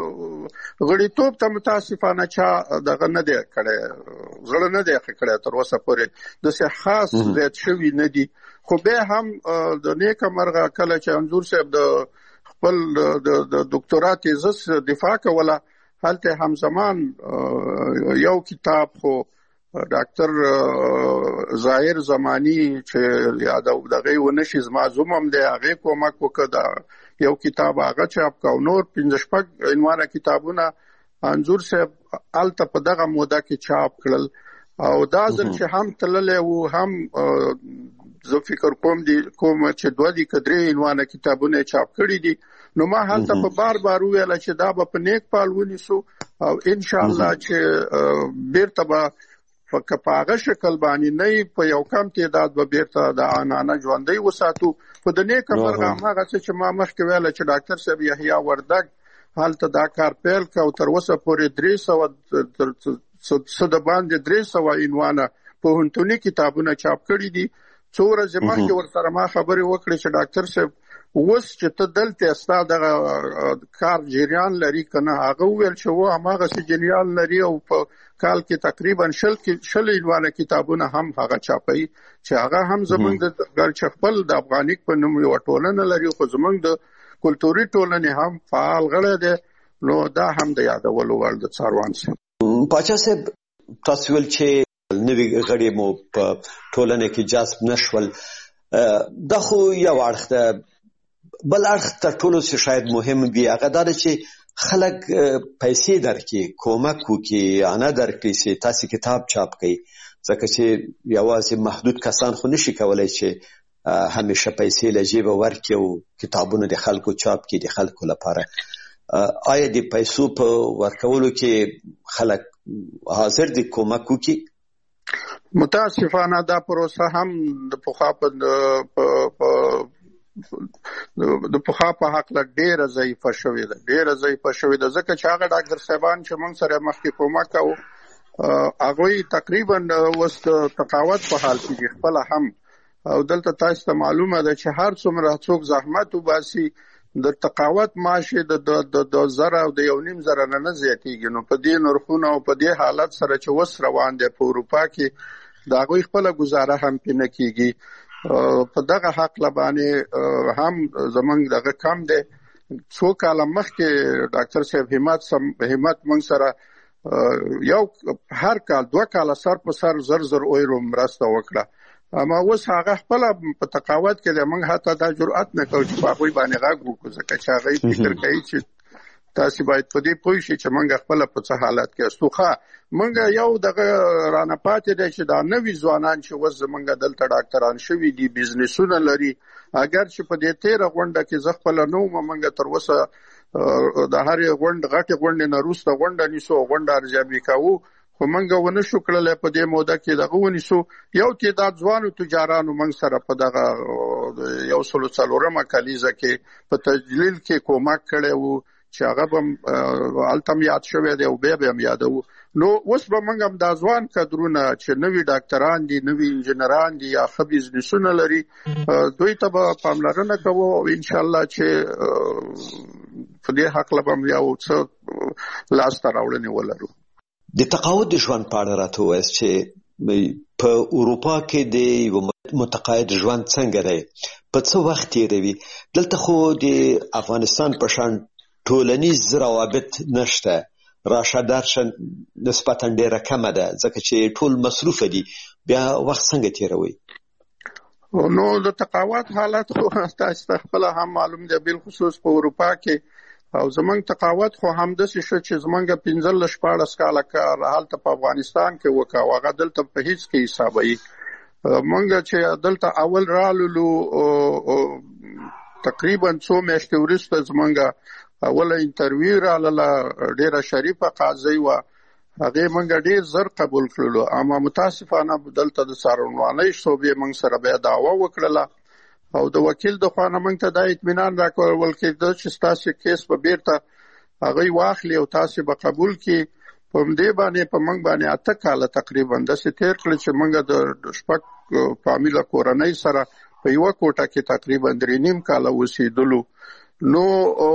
غړیتوب ته متاسفانه چا دغه نه دی کړی، زړه نه دی ښه کړی تر اوسه پورې، داسې خاص زیات شوي نه دي. خو بیا هم د نیکه مرغه کله چې انځور صاحب د خپل د دکتورا تیزس دفاع کوله، هلته همزمان یو کتاب خو ډاکټر ظاهر زمانی چې یاد دغه ونشي زما زوم هم دی، هغه کومک وکړ، یو کتاب هغه چاپ کا، نور پنځه شپږ عنوانه کتابونه انځور صاحب هلته په دغه موده کې چاپ کړل. او دا ځل چې هم تللی و هم زه فکر کوم دي کوم چې دوه دي که درې عنوانه کتابونه چاپ کړي دي. نو ما هلته په بار بار وویله چې دا به په نیک پال ونیسو او انشاءالله چې بیرته به که په هغه شکل باندې نه په یو کم تعداد به بیرته د عنعنه ژوندی وساتو. خو د نیکه مرغه هماغه څه چې ما مخکې ویله چې ډاکټر صاحب یحیی وردګ هلته دا کار پیل کړ او تر اوسه پورې درې سوه څه د باندې درې سوه عنوانه پوهنتوني کتابونه چاپ کړي دي. څو ورځې مخکې ورسره ما خبرې وکړې چې ډاکټر صاحب اوس چې ته دلته ستا دغه کار جریان لري که نه، هغه وویل چې و هماغسې جریان لري او په کال کې تقریبا شل شل عنوانه کتابونه هم هغه چاپوي چې هغه هم زموږ د چې خپل د افغانیک په نوم یوه ټولنه لري، خو زموږ د کلتوري ټولنې هم فعال غړی دی. نو دا هم د یادولو وړ د څاروان صاحب. پاچا صاحب تاسو ویل چې نوي غړي مو په ټولنه کې جذب نشول، دا خو یو اړخ ده. بل اړخ تر ټولو څه شاید مهم وي هغه دا ده چې خلک پیسې درکړي، کومک وکړي، انا درکړي چې تاسو کتاب چاپ کړئ، ځکه چې یوازې محدود کسان خو نشي کولی چې همیشه پیسې له جیبه ورکړي او کتابونه د خلکو چاپ کړي د خلکو لپاره. آیا د پیسو په ورکولو کې خلک حاضر دي کومک وکړي؟ متاسفانه دا پروسه هم د پخوا په د پخوا په هکله ډېره ضعیفه شوې ده، ډېره ضعیفه شوې ده، ځکه چې هغه ډاکټر صاحبان چې موږ سره مخکې کومک کوو هغوی تقریبا اوس د تقاوت په حال کې دي خپله هم. او دلته تاسو ته معلومه ده چې هر څومره څوک زحمت وباسي د تقاوت معاش د د زره او د یو نیم زره نه نه زیاتېږي. نو په دې نرخونه او په دې حالت سره چې اوس روان دی په اروپا کې د هغوی خپله ګزاره هم پې نه کېږي. په دغه حق باندې هم زمونږ دغه کم دی. څو کاله مخکې ډاکټر صاحب همت همت موږ سره یو هر کال دوه کاله سر په سر زر زر اویرو مرسته وکړه، اما اوس هغه خپله په تقاوت کې دی. موږ حتی دا جرأت نه کوو چې په هغوی باندې غږ وکړو، ځکه چې هغوی فکر کوي چې تاسو باید په دې پوه شئ چې موږ خپله په څه حالت کې استو. ښه موږ یو دغه رانه پاتې دی چې دا نوي ځوانان چې اوس زموږ دلته ډاکټران شوي دي، بزنسونه لري، اگر چې په دې تېره غونډه کې زه خپله نه وم، موږ تر اوسه د هرې غونډ غټې غونډې نه وروسته غونډه نیسو او غونډه ارزیابي کوو، خو موږ ونه شو کړلی په دې موده کې دغه ونیسو. یو تعداد ځوانو تجارانو موږ سره په دغه یو سلو څلورمه کلیزه کې په تجلیل کې کومک کړی و چې هغه به هلته هم یاد شوی دی او بیا به هم یادوو. نو اوس به موږ هم دا ځوان کدرونه چې نوي ډاکټران دي، نوي انجینران دي یا ښه بزنسونه لري، دوی ته به پاملرنه کوو او انشاءالله چې په دې هکله به هم یو څه لاسته راوړنې ولرو. د تقاعد د ژوند په اړه راته ووایاست چې په اروپا کې د یو متقاعد ژوند څنګه دی، په څه وخت تیروي؟ دلته خو د افغانستان په شان ټولنیز روابط نشته، راشه درشه نسبتا ډیره کمه ده، ځکه چې ټول مصروفه دي. بیا وخت څنګه تیروي؟ نو د تقاعد حالت خو تاسو ته خپل هم معلوم دی، بالخصوص په اروپا کې او زمونږ تقاعد خو همداسې شو چې زمونږ پنځلس شپاړس کاله کار هلته په افغانستان کې وکړ او هغه دلته په هیڅ کې حسابوي. مونږ چې دلته اول رالو تقریبا څو میاشتې وروسته زمونږ اوله انټرویو رااله، ډیره شریفه قاضي وه، هغې مونږ ډیر زر قبول کړلو. اما متاسفانه دلته د څارنوالۍ شعبې مونږ سره بیا دعوه وکړله او د وکیل د خوا نه مونږ ته دا اطمینان راکول کېده چې ستاسې کیس به بیرته هغوی واخلي او تاسې به قبول کړي. په همدې باندې په مونږ باندې اته کاله تقریبا داسې تېر کړل چې مونږ د شپږ فامیله کورنۍ سره په یوه کوټه کې تقریبا درې نیم کاله اوسېدلو. نو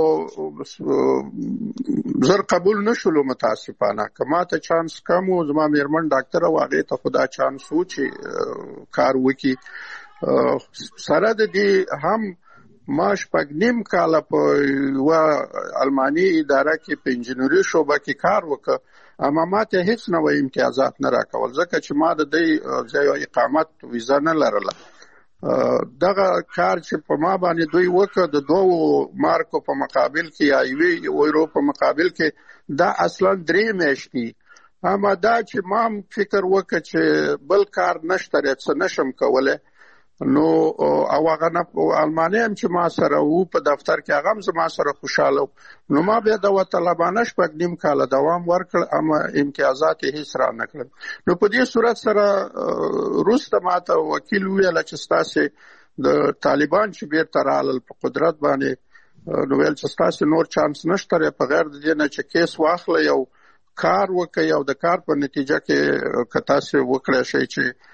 زر قبول نشولو متاسفانه. که ما ته چانس کم و، زما میرمن ډاکټره وه، هغې ته خو دا چانس و چې کار وکړي. سره د دې هم ما شپږ نیم کاله په یوه الماني اداره کې په انجینري شعبه کې کار وکړ، اما ما ته هیڅ نوی امتیازات نه راکول، ځکه چې ما د دې ځای اقامت ویزه نه لرله. دغه کار چې په ما باندې دوی وکړ د دوو مارکو په مقابل کې یا یوې یورو په مقابل کې، دا اصلا درې میاشتې. اما دا چې ما فکر وکړ چې بل کار نشته، څه نشم کولی، نو او هغه الماني هم چې ما سره وو په دفتر کې، هغه هم زما سره خوشحاله و. نو ما بیا د وطلبانه شپږ نیم کاله دوام ورکړ، اما امتیازات یې هیڅ را نه کړل. نو په دې صورت سره وروسته ما ته وکیل وویل چې ستاسې د طالبان چې بیرته رالل په قدرت باندې، نو ویل چې ستاسې نور چانس نشته په غیر د دې نه چې کیس واخلئ او کار وکړئ او د کار په نتیجه کې که تاسې وکړی شئ چې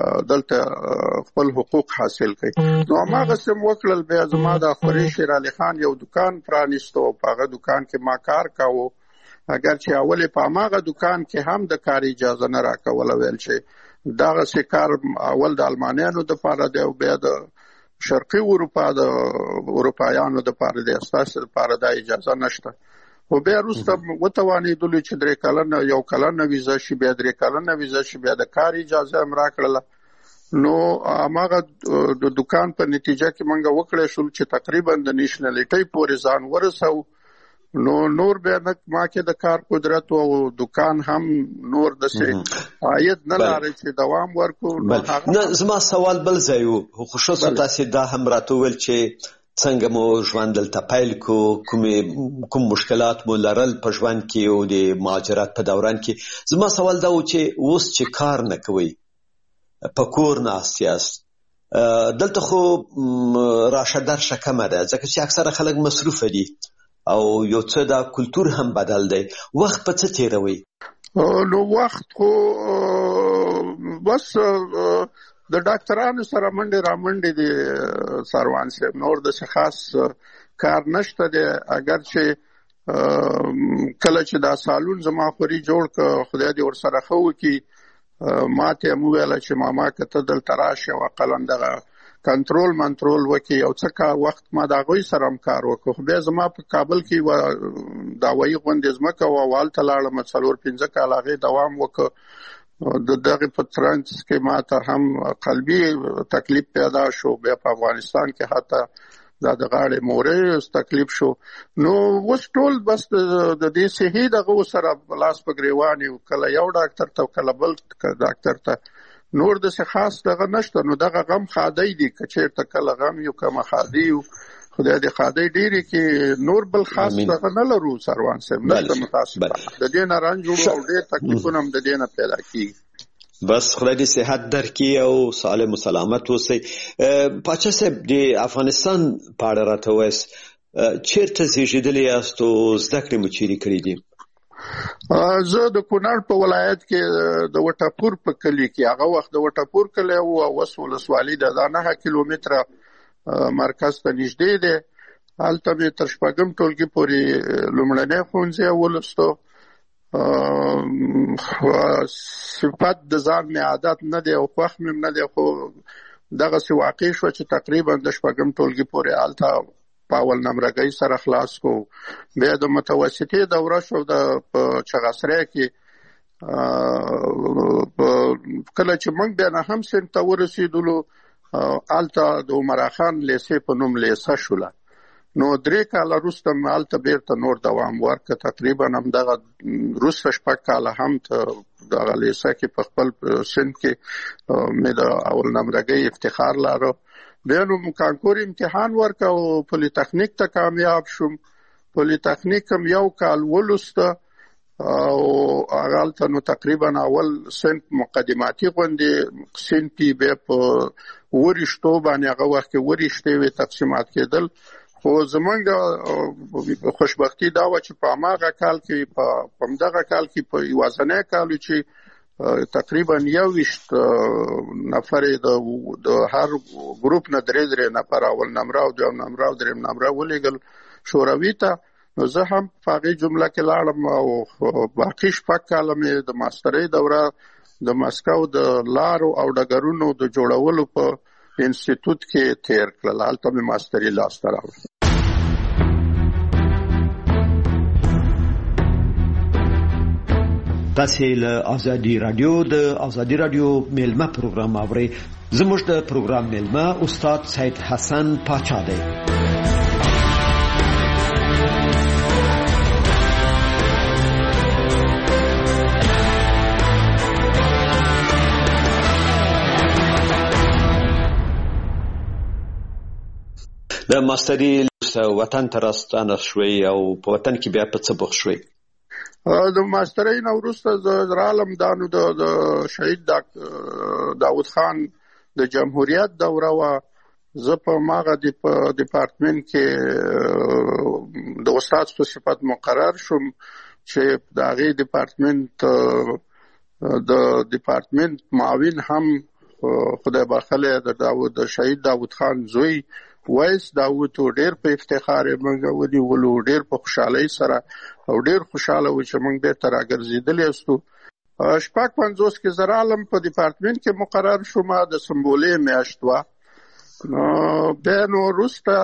دلته خپل حقوق حاصل کړي. نو هماغسې م وکړل. بیا زما د اخوري شیر علي خان یو دکان پرانیستو او په هغه دکان کې ما کار کاوه، اگر چې اول په هماغه دکان کې هم د کار اجازه نه راکوله، ویل چې دغسې کار اول د المانیانو دپاره دی او بیا د شرقي اروپا د اروپایانو دپاره دی، ستاسې دپاره دا اجازه نشته. خو بیا وروسته وتوانېدلو چې درې کلنه یو کلنه ویزه شي، بیا درې کلنه ویزه شي، بیا د کار اجازه هم راکړله. نو هماغه د دکان په نتیجه کې موږ وکړی شول چې تقریبا د نیشنلټۍ پورې ځان ورسوو. نو نور بیا نه ما کې د کار قدرت او دکان هم نور داسې عاید نه لري چې دوام ورکړو. نه زما سوال بل ځای و، خصوصا تاسې دا هم راته وویل چې څنګه مو ژوند دلته پیل کو، کوم مشکلات مو لرل په ژوند کې او د مهاجرت په دوران کې. زما سوال دا و چې اوس چې کار نه کوئ، په کور ناست یاست، دلته خو راشه درشه کمه ده، ځکه چې اکثره خلک مصروفه دي او یو څه دا کلتور هم بدل دی. وخت په څه تیروئ؟ نو وخت خو بس د ډاکټرانو سره منډې را منډې دي سروان صاحب، نور داسې خاص کار نشته دی. اگر چې کله چې دا سالون زما خوري جوړ که خدای دې ورسره ښه وکړي، ما ته یې وویله چې ماما که ته دلته راشې او اقلا دغه کنټرول منټرول وکړي او څه کا وخت ما د هغوی سره هم کار وکړو. خو بیا زما په کابل کې یوه دعوایي غوندې ځمکه وه او هلته لاړم، څلور پنځه کاله هغې دوام وکړ. د دغه په ترڅ کې ما ته هم قلبي تکلیف پیدا شو، بیا په افغانستان کې حتی دا د غاړې مورې تکلیف شو. نو اوس ټول بس د دې صحي دغه سره لاس په ګریوان یو، کله یو ډاکټر ته کله بل ډاکټر ته، نور داسې خاص دغه نشته. نو دغه غم خادی دی، که چېرته کله غم یو که مخادي یو، خدای دې خادی ډېرې کې، نور بل خاص دغه نه لرو سروان صاحب، نشته متاسفانه. د دې نه رنج وړو او ډېر تکلیفونه هم د دې نه پیدا کېږي. بس خدای دې صحت درکړي او سالم و سلامت اوسئ. پاچا صاحب د افغانستان په اړه راته ووایاست، چېرته زېږېدلي یاست او زده کړې مو چیرې کړې دي؟ زه د کونړ په ولایت کې د وټاپور په کلي کې، هغه وخت د وټاپور کلی و او اوس ولسوالي ده، دا نهه کیلومتره مرکز ته نږدې دی. هلته مې تر شپږم ټولګي پورې لومړنی ښوونځی ولوستو. صفت د ځان مې عادت نه دی او خوښ مې نه دی، خو دغسې واقع شوه چې تقریبا د شپږم ټولګي پورې هلته په اول نمرګۍ سره خلاص کو. بیا د متوسطې دوره شو د په چغسری کې کله چې موږ بیا نهم صنف ته ورسېدلو هلته د عمرا خان لیسې په نوم لیسه شوله. نو درې کاله وروسته مې هلته بیرته نور دوام ورکړه. تقریبا همدغه وروسته شپږ کاله هم دغه لیسه کې په خپل صنف کې مې د اول نمرګۍ افتخار لاره. بیا نو کانکور امتحان ورکړه او پلی تخنیک ته کامیاب شوم. پلی تخنیک هم یو کال ولوسته او هغه هلته نو تقریبا اول صنف مقدماتي غوندې صنف کې بیا په وریشتو باندې هغه وخت کې وریشتې وې تقسیمات کېدل. خو زمونږ خوشبختي دا وه چې په هماغه کال کې په همدغه کال کې په یوازنی کال چې تقریبا یوویشت نفر د هر ګروپ نه درې درې نفر اول نمره او دویم نمره او دریم نمره ولېږل شوروي ته. نو زه هم په هغې جمله کې لاړم او باقي شپږ کاله مې د ماسترۍ دوره د مسکو د لارو او ډګرونو د جوړولو په انسټیټوټ کې تیر کړل. هلته مې ماستري لاسته راوړه. تاسې له ازادي راډیو د ازادي راډیو میلمه پروګرام اورئ. زموږ د پروګرام میلمه استاد سید حسن پاچا دی. د ماستري وطن ته راستانه شوئ او په وطن کې بیا په څه بوخت شوئ؟ د ماسترۍ نه وروسته زه رالم دا نو د شهید داود خان د جمهوریت دوره وه. زه په هماغه ډپارټمنټ کې د استاد په صفت مقرر شوم چې د هغې ډپارټمنټ د ډپارټمنټ معاون هم خدای بخښلی د شهید داود خان زوی ویس داود و ډیر په افتخار موږ ونیولو، ډیر په خوشحالۍ سره او ډیر خوشحاله و چې موږ بیرته راګرځېدلی یاستو. شپږ پنځوس کې زه رالم په ډپارټمنټ کې مقرر شوم. د سمبولې میاشت وه. بیا نو وروسته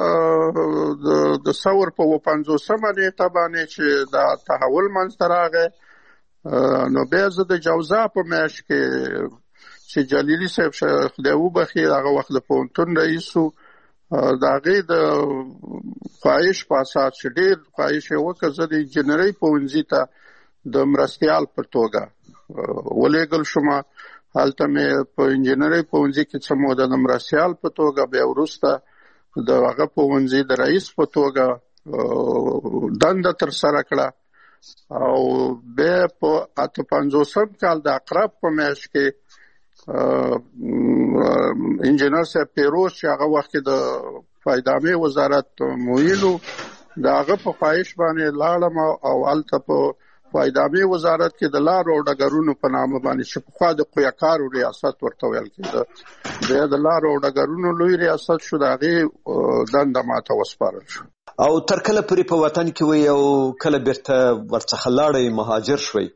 د ثور په اووه پنځوسمه نېټه باندې چې دا تحول منځته راغی، نو بیا زه د جوزا په میاشت کې چې جلیلي صاحب خدای وبخښي هغه وخت د پوهنتون رئیس و، د هغې د خواهش په اساس چې ډېر خواهش یې وکړ زه د انجینرۍ پوهنځي ته د مرستیال په توګه ولېږل شوم. هلته مې په انجینرۍ پوهنځي کې څه موده د مرستیال په توګه، بیا وروسته د هغه پوهنځي د رئیس په توګه دنده ترسره کړه. او بیا په اته پنځوسم کال د اقرب په میاشت کې انجینر صاحب پیروز چې هغه وخت کې د فایدامې وزارت معین و، د هغه په خواهش باندې لاړم او هلته په فایدامې وزارت کې د لارو او ډګرونو په نامه باندې چې پخوا د قویاکارو ریاست ورته ویل کېده، بیا د لارو او ډګرونو لوی ریاست شو. د هغې دنده ماته وسپارل شو. او تر کله پورې په وطن کې وئ او کله بیرته ورڅخه لاړئ مهاجر شوئ؟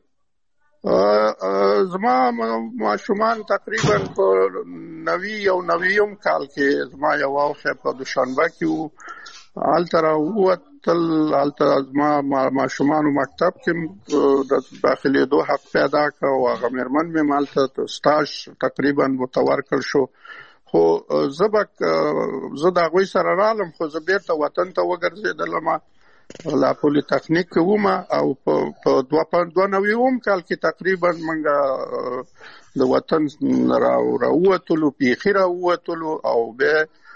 زما ماشومان تقریبا په نوي او نویم کال کې زما یو وخت په دوشنبه کې و، هلته راووتل. هلته زما ماشومانو مکتب کې د داخلېدو حق پیدا کړ او هغه مېرمن مې هلته سټاژ تقریبا ورته ورکړل شو. خو زه به زه د هغوی سره رالم، خو زه بیرته وطن ته وګرځېدلم. لا پولی تخنیک کې وم او په دوه نویم کال کې تقریبا موږ د وطن راووتلو، بیخي راووتلو او بیا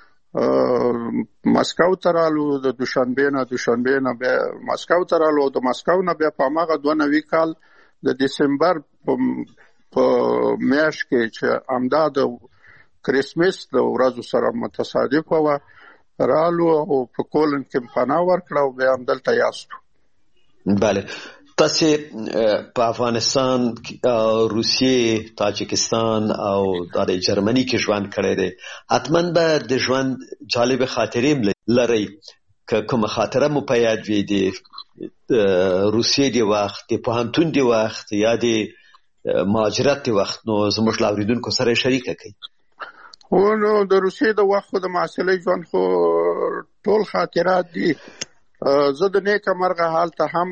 مسکو ته رالو. د دوشنبې نه دوشنبې نه بیا مسکو ته رالو او د مسکو نه بیا په هماغه دوه نوي کال د دسمبر په میاشت کې چې همدا د کرسمس د ورځو سره متصادفه وه رالو او په کولن کې پناه ورکړه او بیا همدلته یاستو. بله، تاسې په افغانستان، روسیې، تاجکستان او د جرمني کې ژوند کړی دی. حتما به د ژوند جالب خاطرې لرئ. که کومه خاطره مو په یاد وي د روسیې د وخت، د پوهنتون د وخت یا د مهاجرت د وخت، نو زموږ له اورېدونکو سره یې شریکه کړئ. نو د روسیې د وخت د معاصلې ژوند خو ټول خاطرات دي. زه د نیکه مرغه هلته هم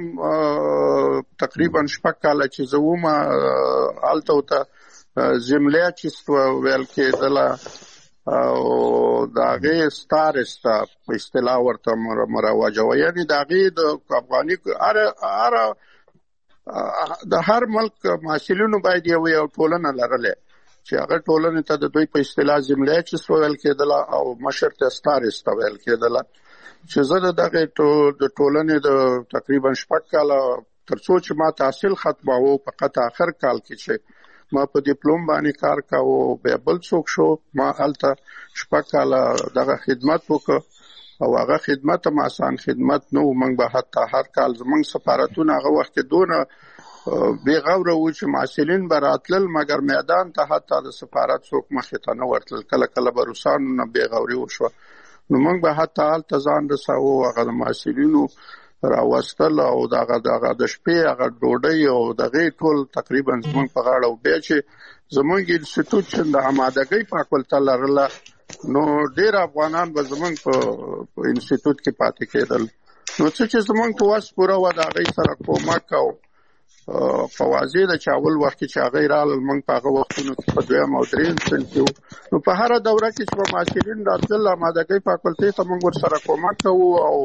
تقریبا شپږ کاله چې زه وم هلته ورته زملیاچیست ویل کېدله او د هغې ستارسته په اصطلاح ورته مروجوه. یعنې د هغې د افغاني هره د هر ملک محصلینو باید یو یو ټولنه لرلی چې هغه ټولنې ته د دوی په اصطلاح زملیاچیست ویل کېدله او مشر ته ستارسته ویل کېدله. چې زه د دغې د ټولنې د تقریبا شپږ کاله تر څو چې ما تحصیل ختماوه په قطع آخر کال کې چې ما په ډیپلوم باندې کار کاوه بیا بل څوک شو ما هلته شپږ کاله دغه خدمت وکړ او هغه خدمت هم آسان خدمت نه و. موږ به حتی هر کال زموږ سفارتونه هغه وخت کې دونه بې غوره وو چې محصلین به راتلل مګر میدان ته حتی د سفارت څوک مخې ته نه ورتلل. کله کله به روسانو نه بې غوري وشوه نو موږ به حتی هلته ځان رساوه هغه د محصلینو راوستل او دغه دغه د شپې هغه ډوډۍ او دغې ټول تقریبا زموږ په غاړه و. بیا چې زموږ انسټیټوټ چې د امادګۍ فاکولته لرله نو ډېر افغانان به زموږ په انسټیټوټ کې پاتې کېدل. نو څه چې زموږ په وس پوره وه د هغې سره کومک او په واضح ده چې اول وخت کې چې هغې رالل موږ په هغه وختونو کې په دویم او درېیم صنف کې وو. نو په هره دوره کې چې به محصلین راتلل امادګۍ فاکولتې ته موږ ورسره کومک کوو او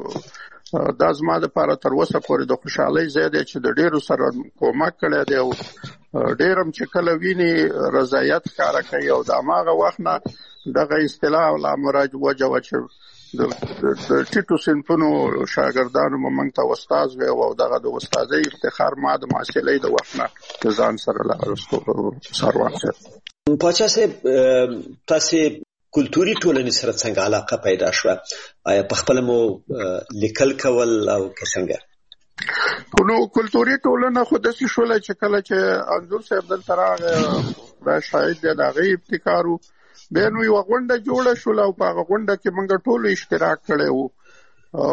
دا زما دپاره تر اوسه پورې د خوشحالۍ ځای دی چې د ډېرو سره کومک کړی دی او ډېر هم چې کله ویني رضایت ښکاره کوي او د هماغه وخت نه دغه اصطلاح لا مروجه وه چې د ټیټو صنفونو شاګردانو به موږ ته استاد وی او دغه د استادۍ افتخار ما د محصلۍ د وخت نه د ځان سره لرستو سروان صاحب. پاچا صاحب تاسې کلتوري ټولنې سره څنګه علاقه پیدا شوه؟ آیا په خپله مو لیکل کول او که څنګه؟ نو کلتوري ټولنه خو داسې شوله چې کله چې انځور صاحب دلته راغی دا شاید دی د هغې ابتکار و. بیا نو یوه غونډه جوړه شوله او په هغه غونډه کې موږ ټولو اشتراک کړی و او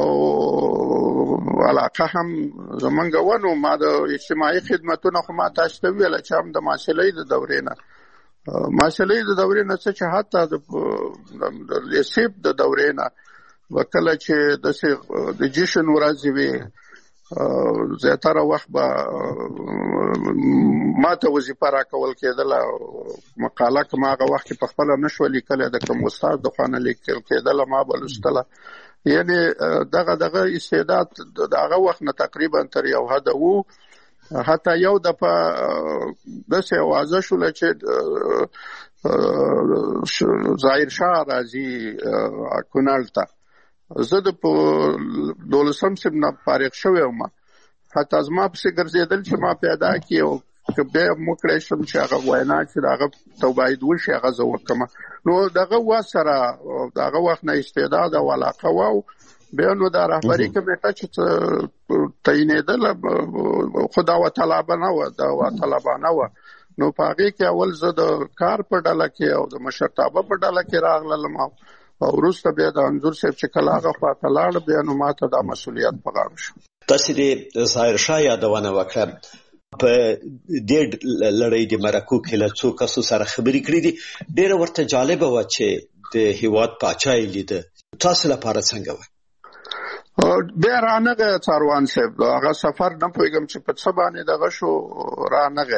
علاقه هم زموږ وه. نو ما د اجتماعي خدمتونه خو ما تاسو ته وویله چې هم د محصلۍ د دورې نه محصلۍ د دورې نه څه چې حتی د لیسیب د دورې نه به کله چې داسې د جشن ورځې وې زیاتره وخت به ما ته وظیفه راکول کېدله. مقاله که ما هغه وخت کې په خپله نه شوه لیکلی د کوم استاد د خوا نه لیکل کېدله ما به لوستله. یعنې دغه دغه استعداد د هغه وخت نه تقریبا تر یو حده وو. حتی یو دفعه داسې اوازه شوله چې ظاهر شاه راځي کونړ ته. زه د په دولسم صنف نه فارغ شوی وم. حتی زما پسې ګرځېدل چې ما پیدا کړي او که بیا هم وکړی شم چې هغه وینا چې د هغه ته باید وشي هغه زه وکړم. نو دغه وخت سره د هغه وخت نه استعداد او علاقه وه او بیا نو دا رهبري کمیټه چې تعینېدله خو داوطلبه نه وه داوطلبانه وه. نو په هغې کې اول زه د کار په ډله کې او د مشرتابه په ډله کې راغللم او وروسته بیا د انځور صاحب چې کله هغه خواته لاړ بیا نو ما ته دا مسؤلیت په غاړه شو. تاسې د ظاهر شاه یادونه وکړه. په دې لړۍ د مرکو کې له څو کسو سره خبرې کړې دي. ډېره ورته جالبه وه چې د هېواد پاچا یې لیده. تاسو لپاره څنګه وه؟ بیا رانغی څاروان صاحب هغه سفر نه پوهېږم چې په څه باندې دغه شو رانغی.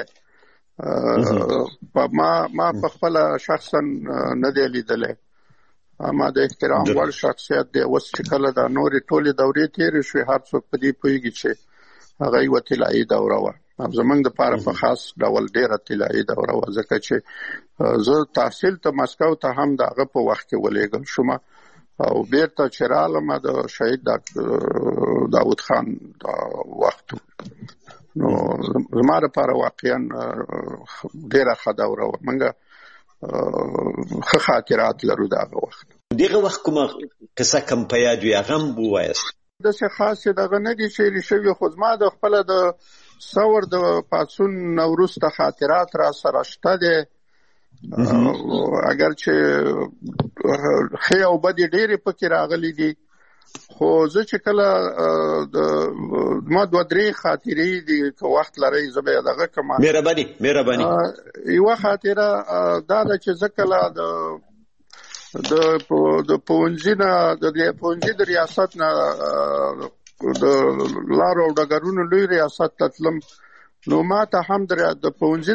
ما ما په خپله شخصا نه دی لیدلی. ما د احترام وړ شخصیت دی. اوس چې کله دا نورې ټولې دورې تېرې شوې هر څوک په دې پوهېږي چې هغه یوه طلایي دوره وه. زموږ دپاره په خاص ډول ډېره طلایي دوره وه ځکه چې زه تحصیل ته مسکو ته هم د هغه په وخت کې ولېږل شوم او بیرته چې رالم د شهید داود خان دا وخت. نو زما دپاره واقعا ډېره ښه دوره وه. موږ ښه خاطرات لرو د هغه وخت. دغه وخت کومه قصه کم په یاد وي هغه هم ووایاست؟ داسې خاصې دغه نه دي شعري شوي خو زما د خپله د ثور د پاڅون نه وروسته خاطرات را سره شته دی. اگر چې ښې او بدې ډېرې پکې راغلي دي خو زه چې کله د ما دوه درې خاطرې دي که وخت لرئ زه به یې دغه کړم. مهرباني مهرباني. یوه خاطره دا ده چې زه کله د د پوهنځي نه د پوهنځي د ریاست نه د لارو او ډګرونو لوی ریاست ته تلم، نو ما ته هم د پوهنځي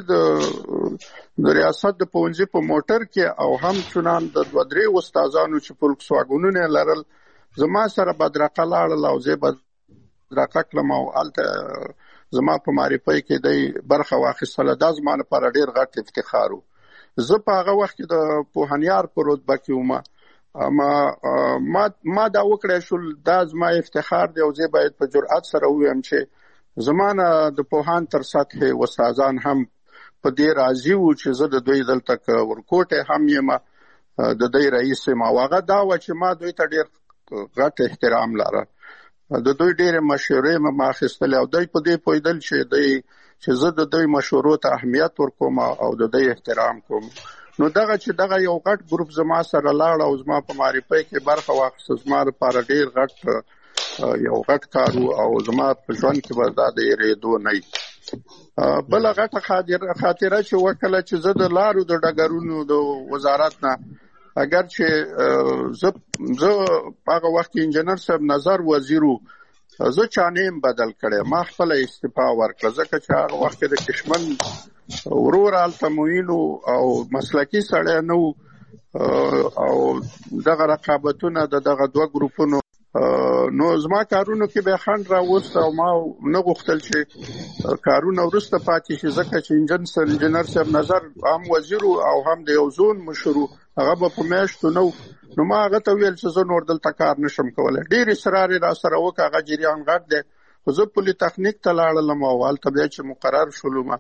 د ریاست د پوهنځي په موټر کې او هم چنان د دوه درې استادانو چې فولکس واګونونه لرل زما سره بدرقه لاړل او زه بدرقه کړم او هلته زما په معرفۍ کې دی برخه واخیستله. دا زما لپاره ډېر غټ افتخار و. زه په هغه وخت کې د پوهنیار په رتبه کې وم، ما ما دا وکړی شول، دا زما افتخار دی او زه باید په جرأت سره ووایم چې زما نه د پوهان تر سطحې استادان هم په دې راضي وو چې زه د دوی دلته که ورکوټی هم یم د دوی رئیس یم. او هغه دا وه چې ما دوی ته ډېر غټ احترام لره، د دوی ډېرې مشورې مې اخیستلې او دوی په دې پوهېدل چې دوی چې زه د دوی مشورو ته اهمیت ورکوم او د دوی احترام کوم. نو دغه چې دغه یو غټ ګروپ زما سره لاړ او زما په معرفۍ کې برخه واخیسته زما لپاره ډېر غټ یو غټ کار او زما په ژوند کې به دا د هېرېدو نه وي. بله غټه خاطره چې وکړله چې زه د لارو د ډګرونو د وزارت نه اگر چې زه زه په هغه وخت کې انجینر صاحب نظر وزیر و، زه چانې هم بدل کړی، ما خپله استعفا ورکړه ځکه چې هغه وخت کې د کشمن ورور هلته معین او مسلکي سړی نه و او دغه رقابتونه د دغه دوه ګروپونو نو زما کارونو کې به خنډ راوست او ما نه غوښتل چې کارونه وروسته پاتې شي ځکه چې انجینر صاحب نظر هم وزیر او هم د یو زون مشر و، هغه به په میاشتو نه و. نو ما هغه ته ویل چې زه نور دلته کار نشم کولی. ډېر اصرار یې را سره وکړه، هغه جریان غټ دی، خو زه پولي تخنیک ته لاړلم او هلته بیا چې مقرر شولم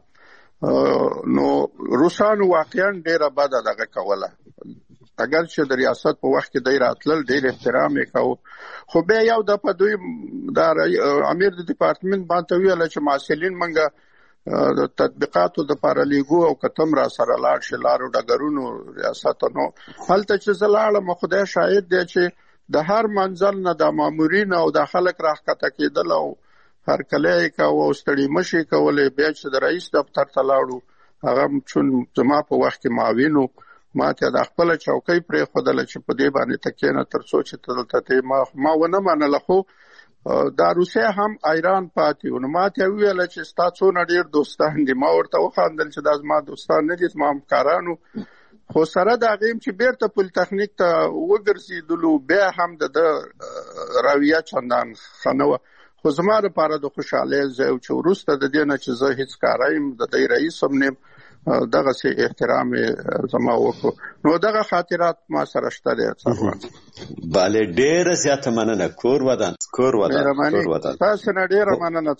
نو روسانو واقعا ډېره بده دغه کوله. اگر چې د ریاست په وخت کې دی راتلل ډېر احترام یې کوو، خو بیا یو دفعه دوی د امیر د ډپارټمنټ باندې ویله چې محصلین موږ د تطبیقاتو دپاره لیږو او که ته هم را سره لاړ شي لارو ډګرونو ریاست. نو هلته چې زه لاړم خدای شاهد دی چې د هر منزل نه د مامورین او د خلک راښکته کېدل او هرکلی یې کوه او ستړي مشي کولې. بیا چې د رئیس دفتر ته لاړو هغه چون زما په وخت کې معاون و، ما ته د خپله چوکۍ پرېښودله چې په دې باندې ته کښېنه تر څو چې ته دلته ته ما ما ونه منله. خو دا روسیه هم ایران پاتې و. نو ما ته وویله چې ستا څونه ډېر دوستان دي. ما ورته وخندل چې دا زما دوستان نه دي، زما همکاران وو. خو سره د هغې چې بیرته پل تخنیک ته وګرځېدلو بیا هم د ده رویه چندان ښه نه وه. خو زما لپاره د خوشحالۍ ځای و چې وروسته د دې نه چې زه هېڅ کاره یم د دی رئیس هم نه یم دغه سي احترام زما وکړو. نو دغه خاطرات ما سره شته دي. بله ډېره زیاته مننه. کور ودان کور ودان کور ودان. تاسو نه ډېره مننه.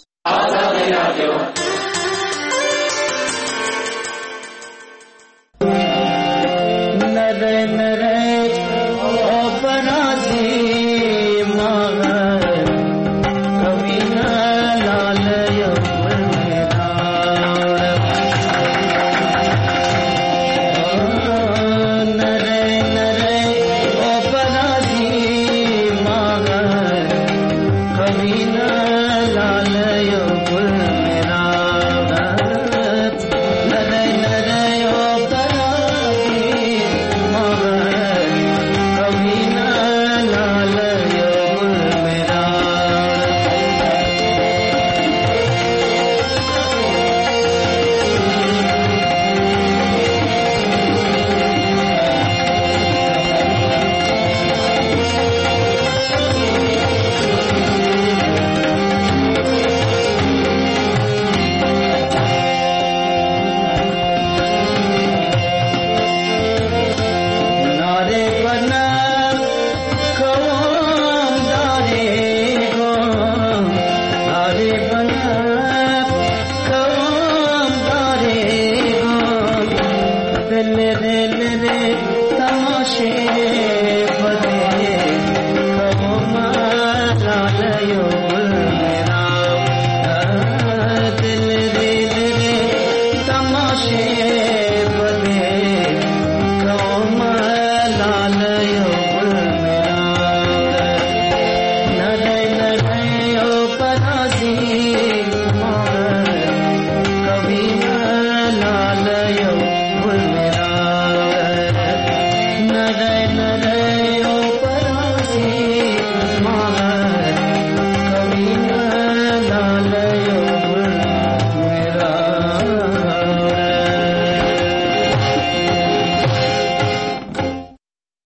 لري